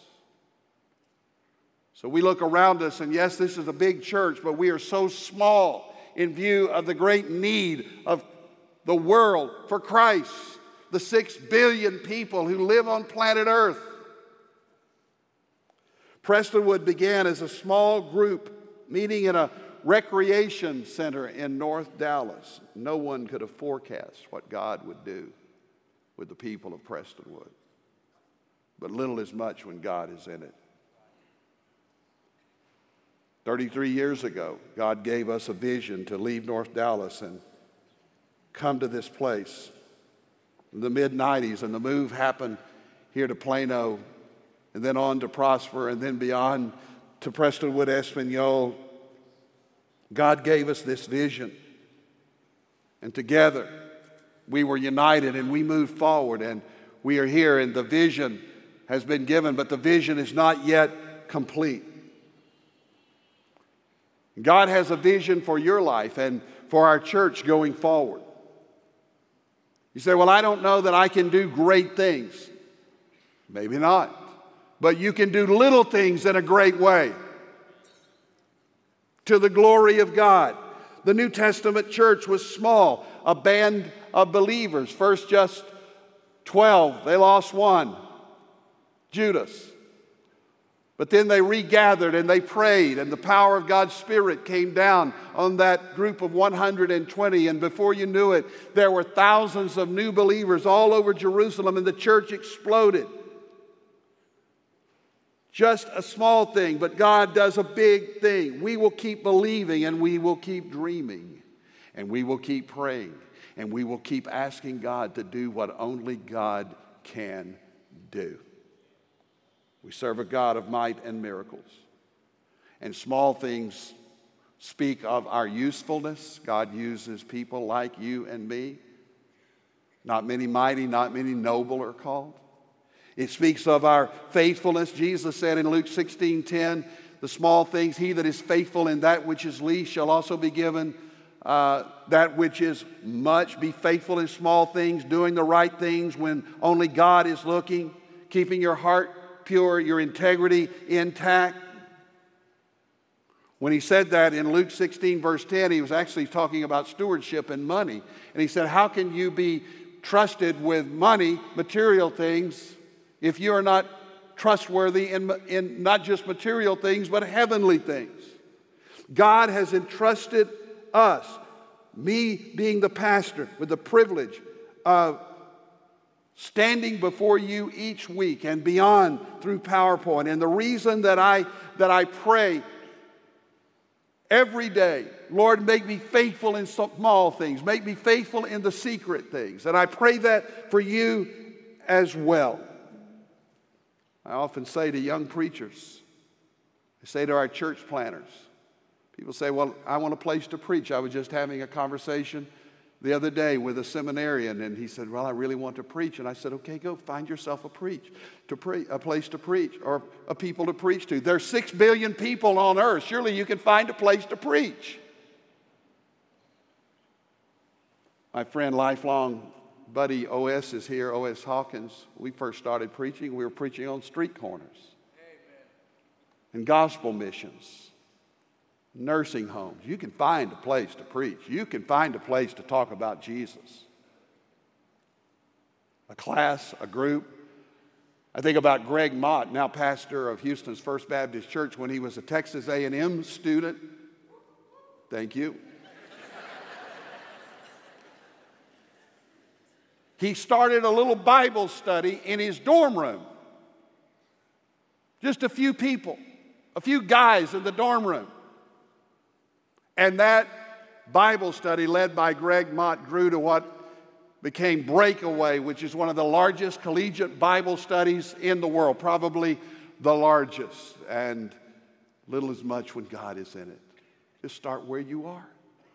So we look around us, and yes, this is a big church, but we are so small in view of the great need of the world for Christ, the six billion people who live on planet Earth. Prestonwood began as a small group meeting in a recreation center in North Dallas. No one could have forecast what God would do with the people of Prestonwood. But little is much when God is in it. thirty-three years ago, God gave us a vision to leave North Dallas and come to this place. In the mid nineties, and the move happened here to Plano, and then on to Prosper, and then beyond to Prestonwood Espanol. God gave us this vision. And together, we were united and we moved forward, and we are here, and the vision has been given, but the vision is not yet complete. God has a vision for your life and for our church going forward. You say, well, I don't know that I can do great things. Maybe not. But you can do little things in a great way to the glory of God. The New Testament church was small, a band of believers. First just twelve, they lost one, Judas. But then they regathered and they prayed, and the power of God's Spirit came down on that group of one hundred twenty. And before you knew it, there were thousands of new believers all over Jerusalem, and the church exploded. Just a small thing, but God does a big thing. We will keep believing, and we will keep dreaming, and we will keep praying, and we will keep asking God to do what only God can do. We serve a God of might and miracles. And small things speak of our usefulness. God uses people like you and me. Not many mighty, not many noble are called. It speaks of our faithfulness. Jesus said in Luke sixteen ten, the small things, he that is faithful in that which is least shall also be given uh, that which is much. Be faithful in small things, doing the right things when only God is looking, keeping your heart pure, your integrity intact. When he said that in Luke sixteen verse ten, he was actually talking about stewardship and money. And he said, how can you be trusted with money, material things, if you are not trustworthy in, in not just material things, but heavenly things? God has entrusted us, me being the pastor, with the privilege of standing before you each week and beyond through PowerPoint. And the reason that I that I pray every day, Lord, make me faithful in small things, make me faithful in the secret things. And I pray that for you as well. I often say to young preachers, I say to our church planners, people say, well, I want a place to preach. I was just having a conversation the other day with a seminarian, and he said, well, I really want to preach. And I said, okay, go find yourself a preach, to pre- a place to preach, or a people to preach to. There's six billion people on earth. Surely you can find a place to preach. My friend, lifelong buddy O S is here, O S Hawkins. We first started preaching. We were preaching on street corners. Amen. And gospel missions. Nursing homes. You can find a place to preach. You can find a place to talk about Jesus. A class, a group. I think about Greg Mott, now pastor of Houston's First Baptist Church, when he was a Texas A and M student. Thank you. He started a little Bible study in his dorm room. Just a few people, a few guys in the dorm room. And that Bible study led by Greg Mott grew to what became Breakaway, which is one of the largest collegiate Bible studies in the world, probably the largest. And little as much when God is in it. Just start where you are.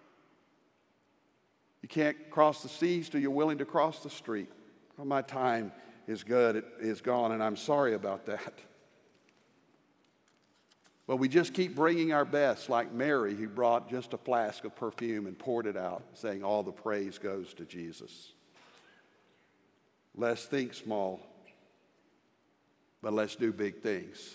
You can't cross the seas till you're willing to cross the street. Well, my time is good, it is gone, and I'm sorry about that. But we just keep bringing our best, like Mary, who brought just a flask of perfume and poured it out, saying all the praise goes to Jesus. Let's think small, but let's do big things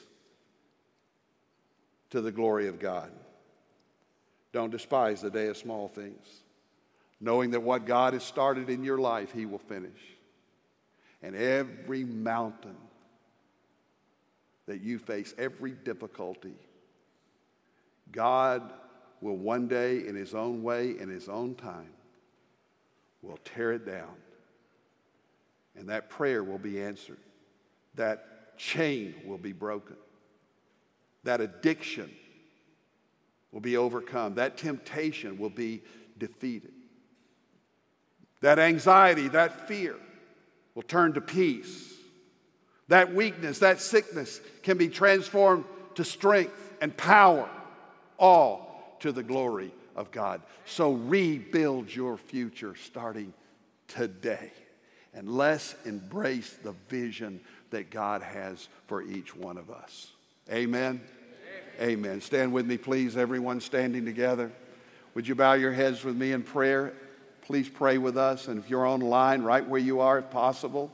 to the glory of God. Don't despise the day of small things, knowing that what God has started in your life, He will finish. And every mountain that you face, every difficulty, God will one day, in His own way, in His own time, will tear it down. And that prayer will be answered. That chain will be broken. That addiction will be overcome. That temptation will be defeated. That anxiety, that fear will turn to peace. That weakness, that sickness can be transformed to strength and power, all to the glory of God. So rebuild your future starting today. And let's embrace the vision that God has for each one of us. Amen? Amen. Amen. Stand with me, please, everyone standing together. Would you bow your heads with me in prayer? Please pray with us. And if you're online, right where you are, if possible,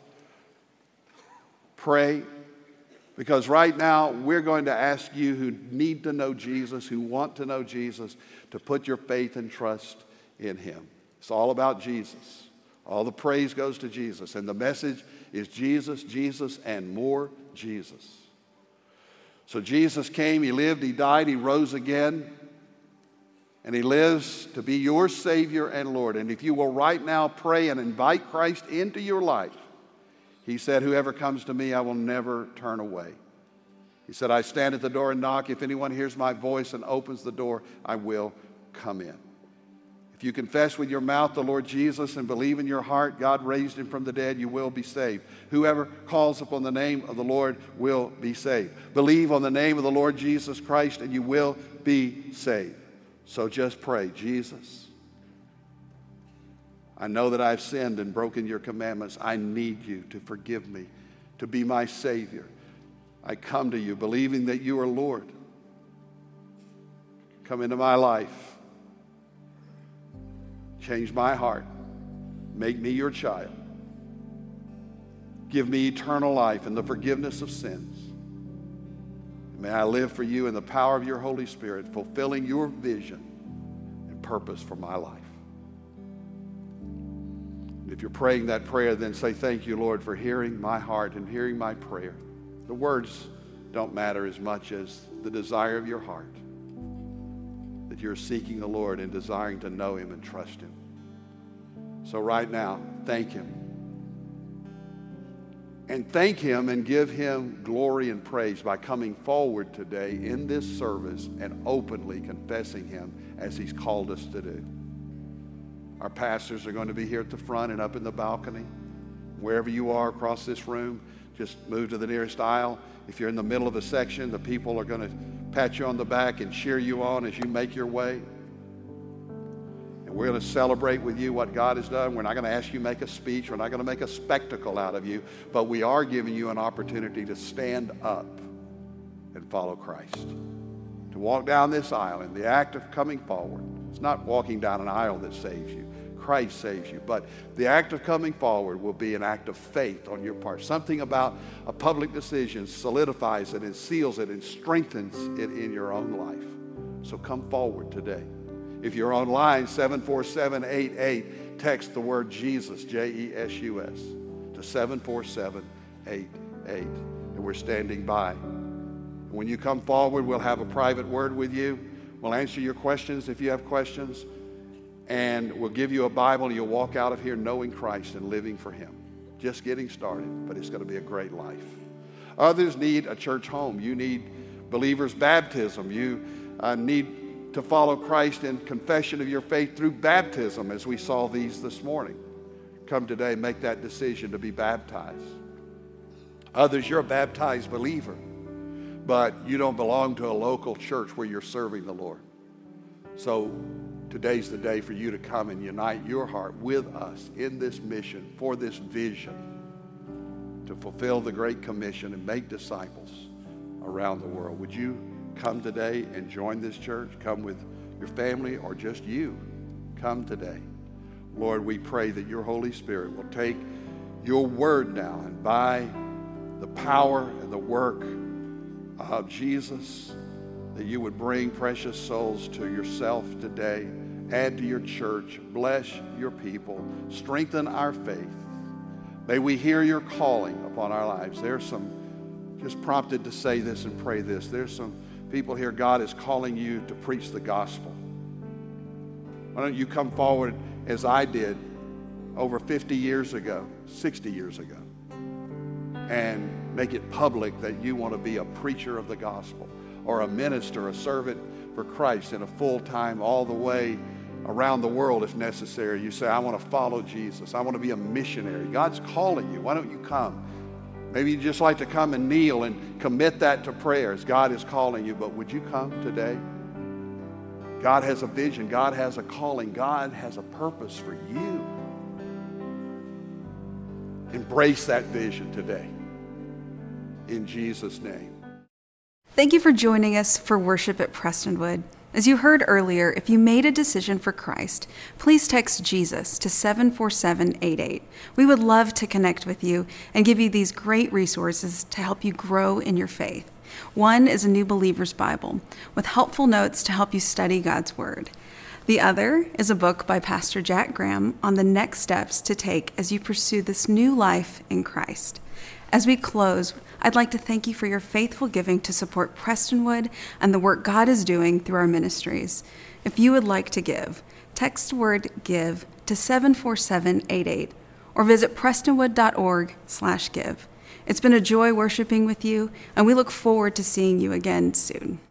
pray. Because right now, we're going to ask you who need to know Jesus, who want to know Jesus, to put your faith and trust in Him. It's all about Jesus. All the praise goes to Jesus. And the message is Jesus, Jesus, and more Jesus. So Jesus came, he lived, he died, he rose again, and he lives to be your Savior and Lord. And if you will right now pray and invite Christ into your life, he said, whoever comes to me, I will never turn away. He said, I stand at the door and knock. If anyone hears my voice and opens the door, I will come in. If you confess with your mouth the Lord Jesus and believe in your heart God raised him from the dead, you will be saved. Whoever calls upon the name of the Lord will be saved. Believe on the name of the Lord Jesus Christ and you will be saved. So just pray, Jesus, I know that I've sinned and broken your commandments. I need you to forgive me, to be my Savior. I come to you believing that you are Lord. Come into my life. Change my heart. Make me your child. Give me eternal life and the forgiveness of sins. May I live for you in the power of your Holy Spirit, fulfilling your vision and purpose for my life. And if you're praying that prayer, then say, thank you, Lord, for hearing my heart and hearing my prayer. The words don't matter as much as the desire of your heart, that you're seeking the Lord and desiring to know him and trust him. So right now, thank him. And thank him and give him glory and praise by coming forward today in this service and openly confessing him as he's called us to do. Our pastors are going to be here at the front and up in the balcony. Wherever you are across this room, just move to the nearest aisle. If you're in the middle of a section, the people are going to pat you on the back and cheer you on as you make your way. And we're going to celebrate with you what God has done. We're not going to ask you to make a speech. We're not going to make a spectacle out of you. But we are giving you an opportunity to stand up and follow Christ. To walk down this aisle in the act of coming forward. It's not walking down an aisle that saves you. Christ saves you. But the act of coming forward will be an act of faith on your part. Something about a public decision solidifies it and seals it and strengthens it in your own life. So come forward today. If you're online, seven four seven eight eight, text the word Jesus, J E S U S, to seven four seven eight eight. And we're standing by. When you come forward, we'll have a private word with you. We'll answer your questions if you have questions. And we'll give you a Bible and you'll walk out of here knowing Christ and living for him. Just getting started, but it's going to be a great life. Others need a church home. You need believers' baptism. You uh, need to follow Christ in confession of your faith through baptism, as we saw these this morning. Come today, make that decision to be baptized. Others, you're a baptized believer, but you don't belong to a local church where you're serving the Lord. So today's the day for you to come and unite your heart with us in this mission, for this vision, to fulfill the Great Commission and make disciples around the world. Would you come today and join this church? Come with your family or just you. Come today. Lord, we pray that your Holy Spirit will take your word now and by the power and the work of Jesus, that you would bring precious souls to yourself today. Add to your church. Bless your people. Strengthen our faith. May we hear your calling upon our lives. There's some, just prompted to say this and pray this. There's some people here, God is calling you to preach the gospel. Why don't you come forward as I did over fifty years ago, sixty years ago, and make it public that you want to be a preacher of the gospel or a minister, a servant for Christ in a full-time, all the way around the world if necessary. You say, I want to follow Jesus. I want to be a missionary. God's calling you. Why don't you come? Maybe you'd just like to come and kneel and commit that to prayer as God is calling you. But would you come today? God has a vision. God has a calling. God has a purpose for you. Embrace that vision today. In Jesus' name. Thank you for joining us for worship at Prestonwood. As you heard earlier, if you made a decision for Christ, please text Jesus to seven four seven eight eight. We would love to connect with you and give you these great resources to help you grow in your faith. One is a New Believer's Bible with helpful notes to help you study God's Word. The other is a book by Pastor Jack Graham on the next steps to take as you pursue this new life in Christ. As we close, I'd like to thank you for your faithful giving to support Prestonwood and the work God is doing through our ministries. If you would like to give, text the word GIVE to seven four seven eight eight or visit prestonwood.org slash give. It's been a joy worshiping with you, and we look forward to seeing you again soon.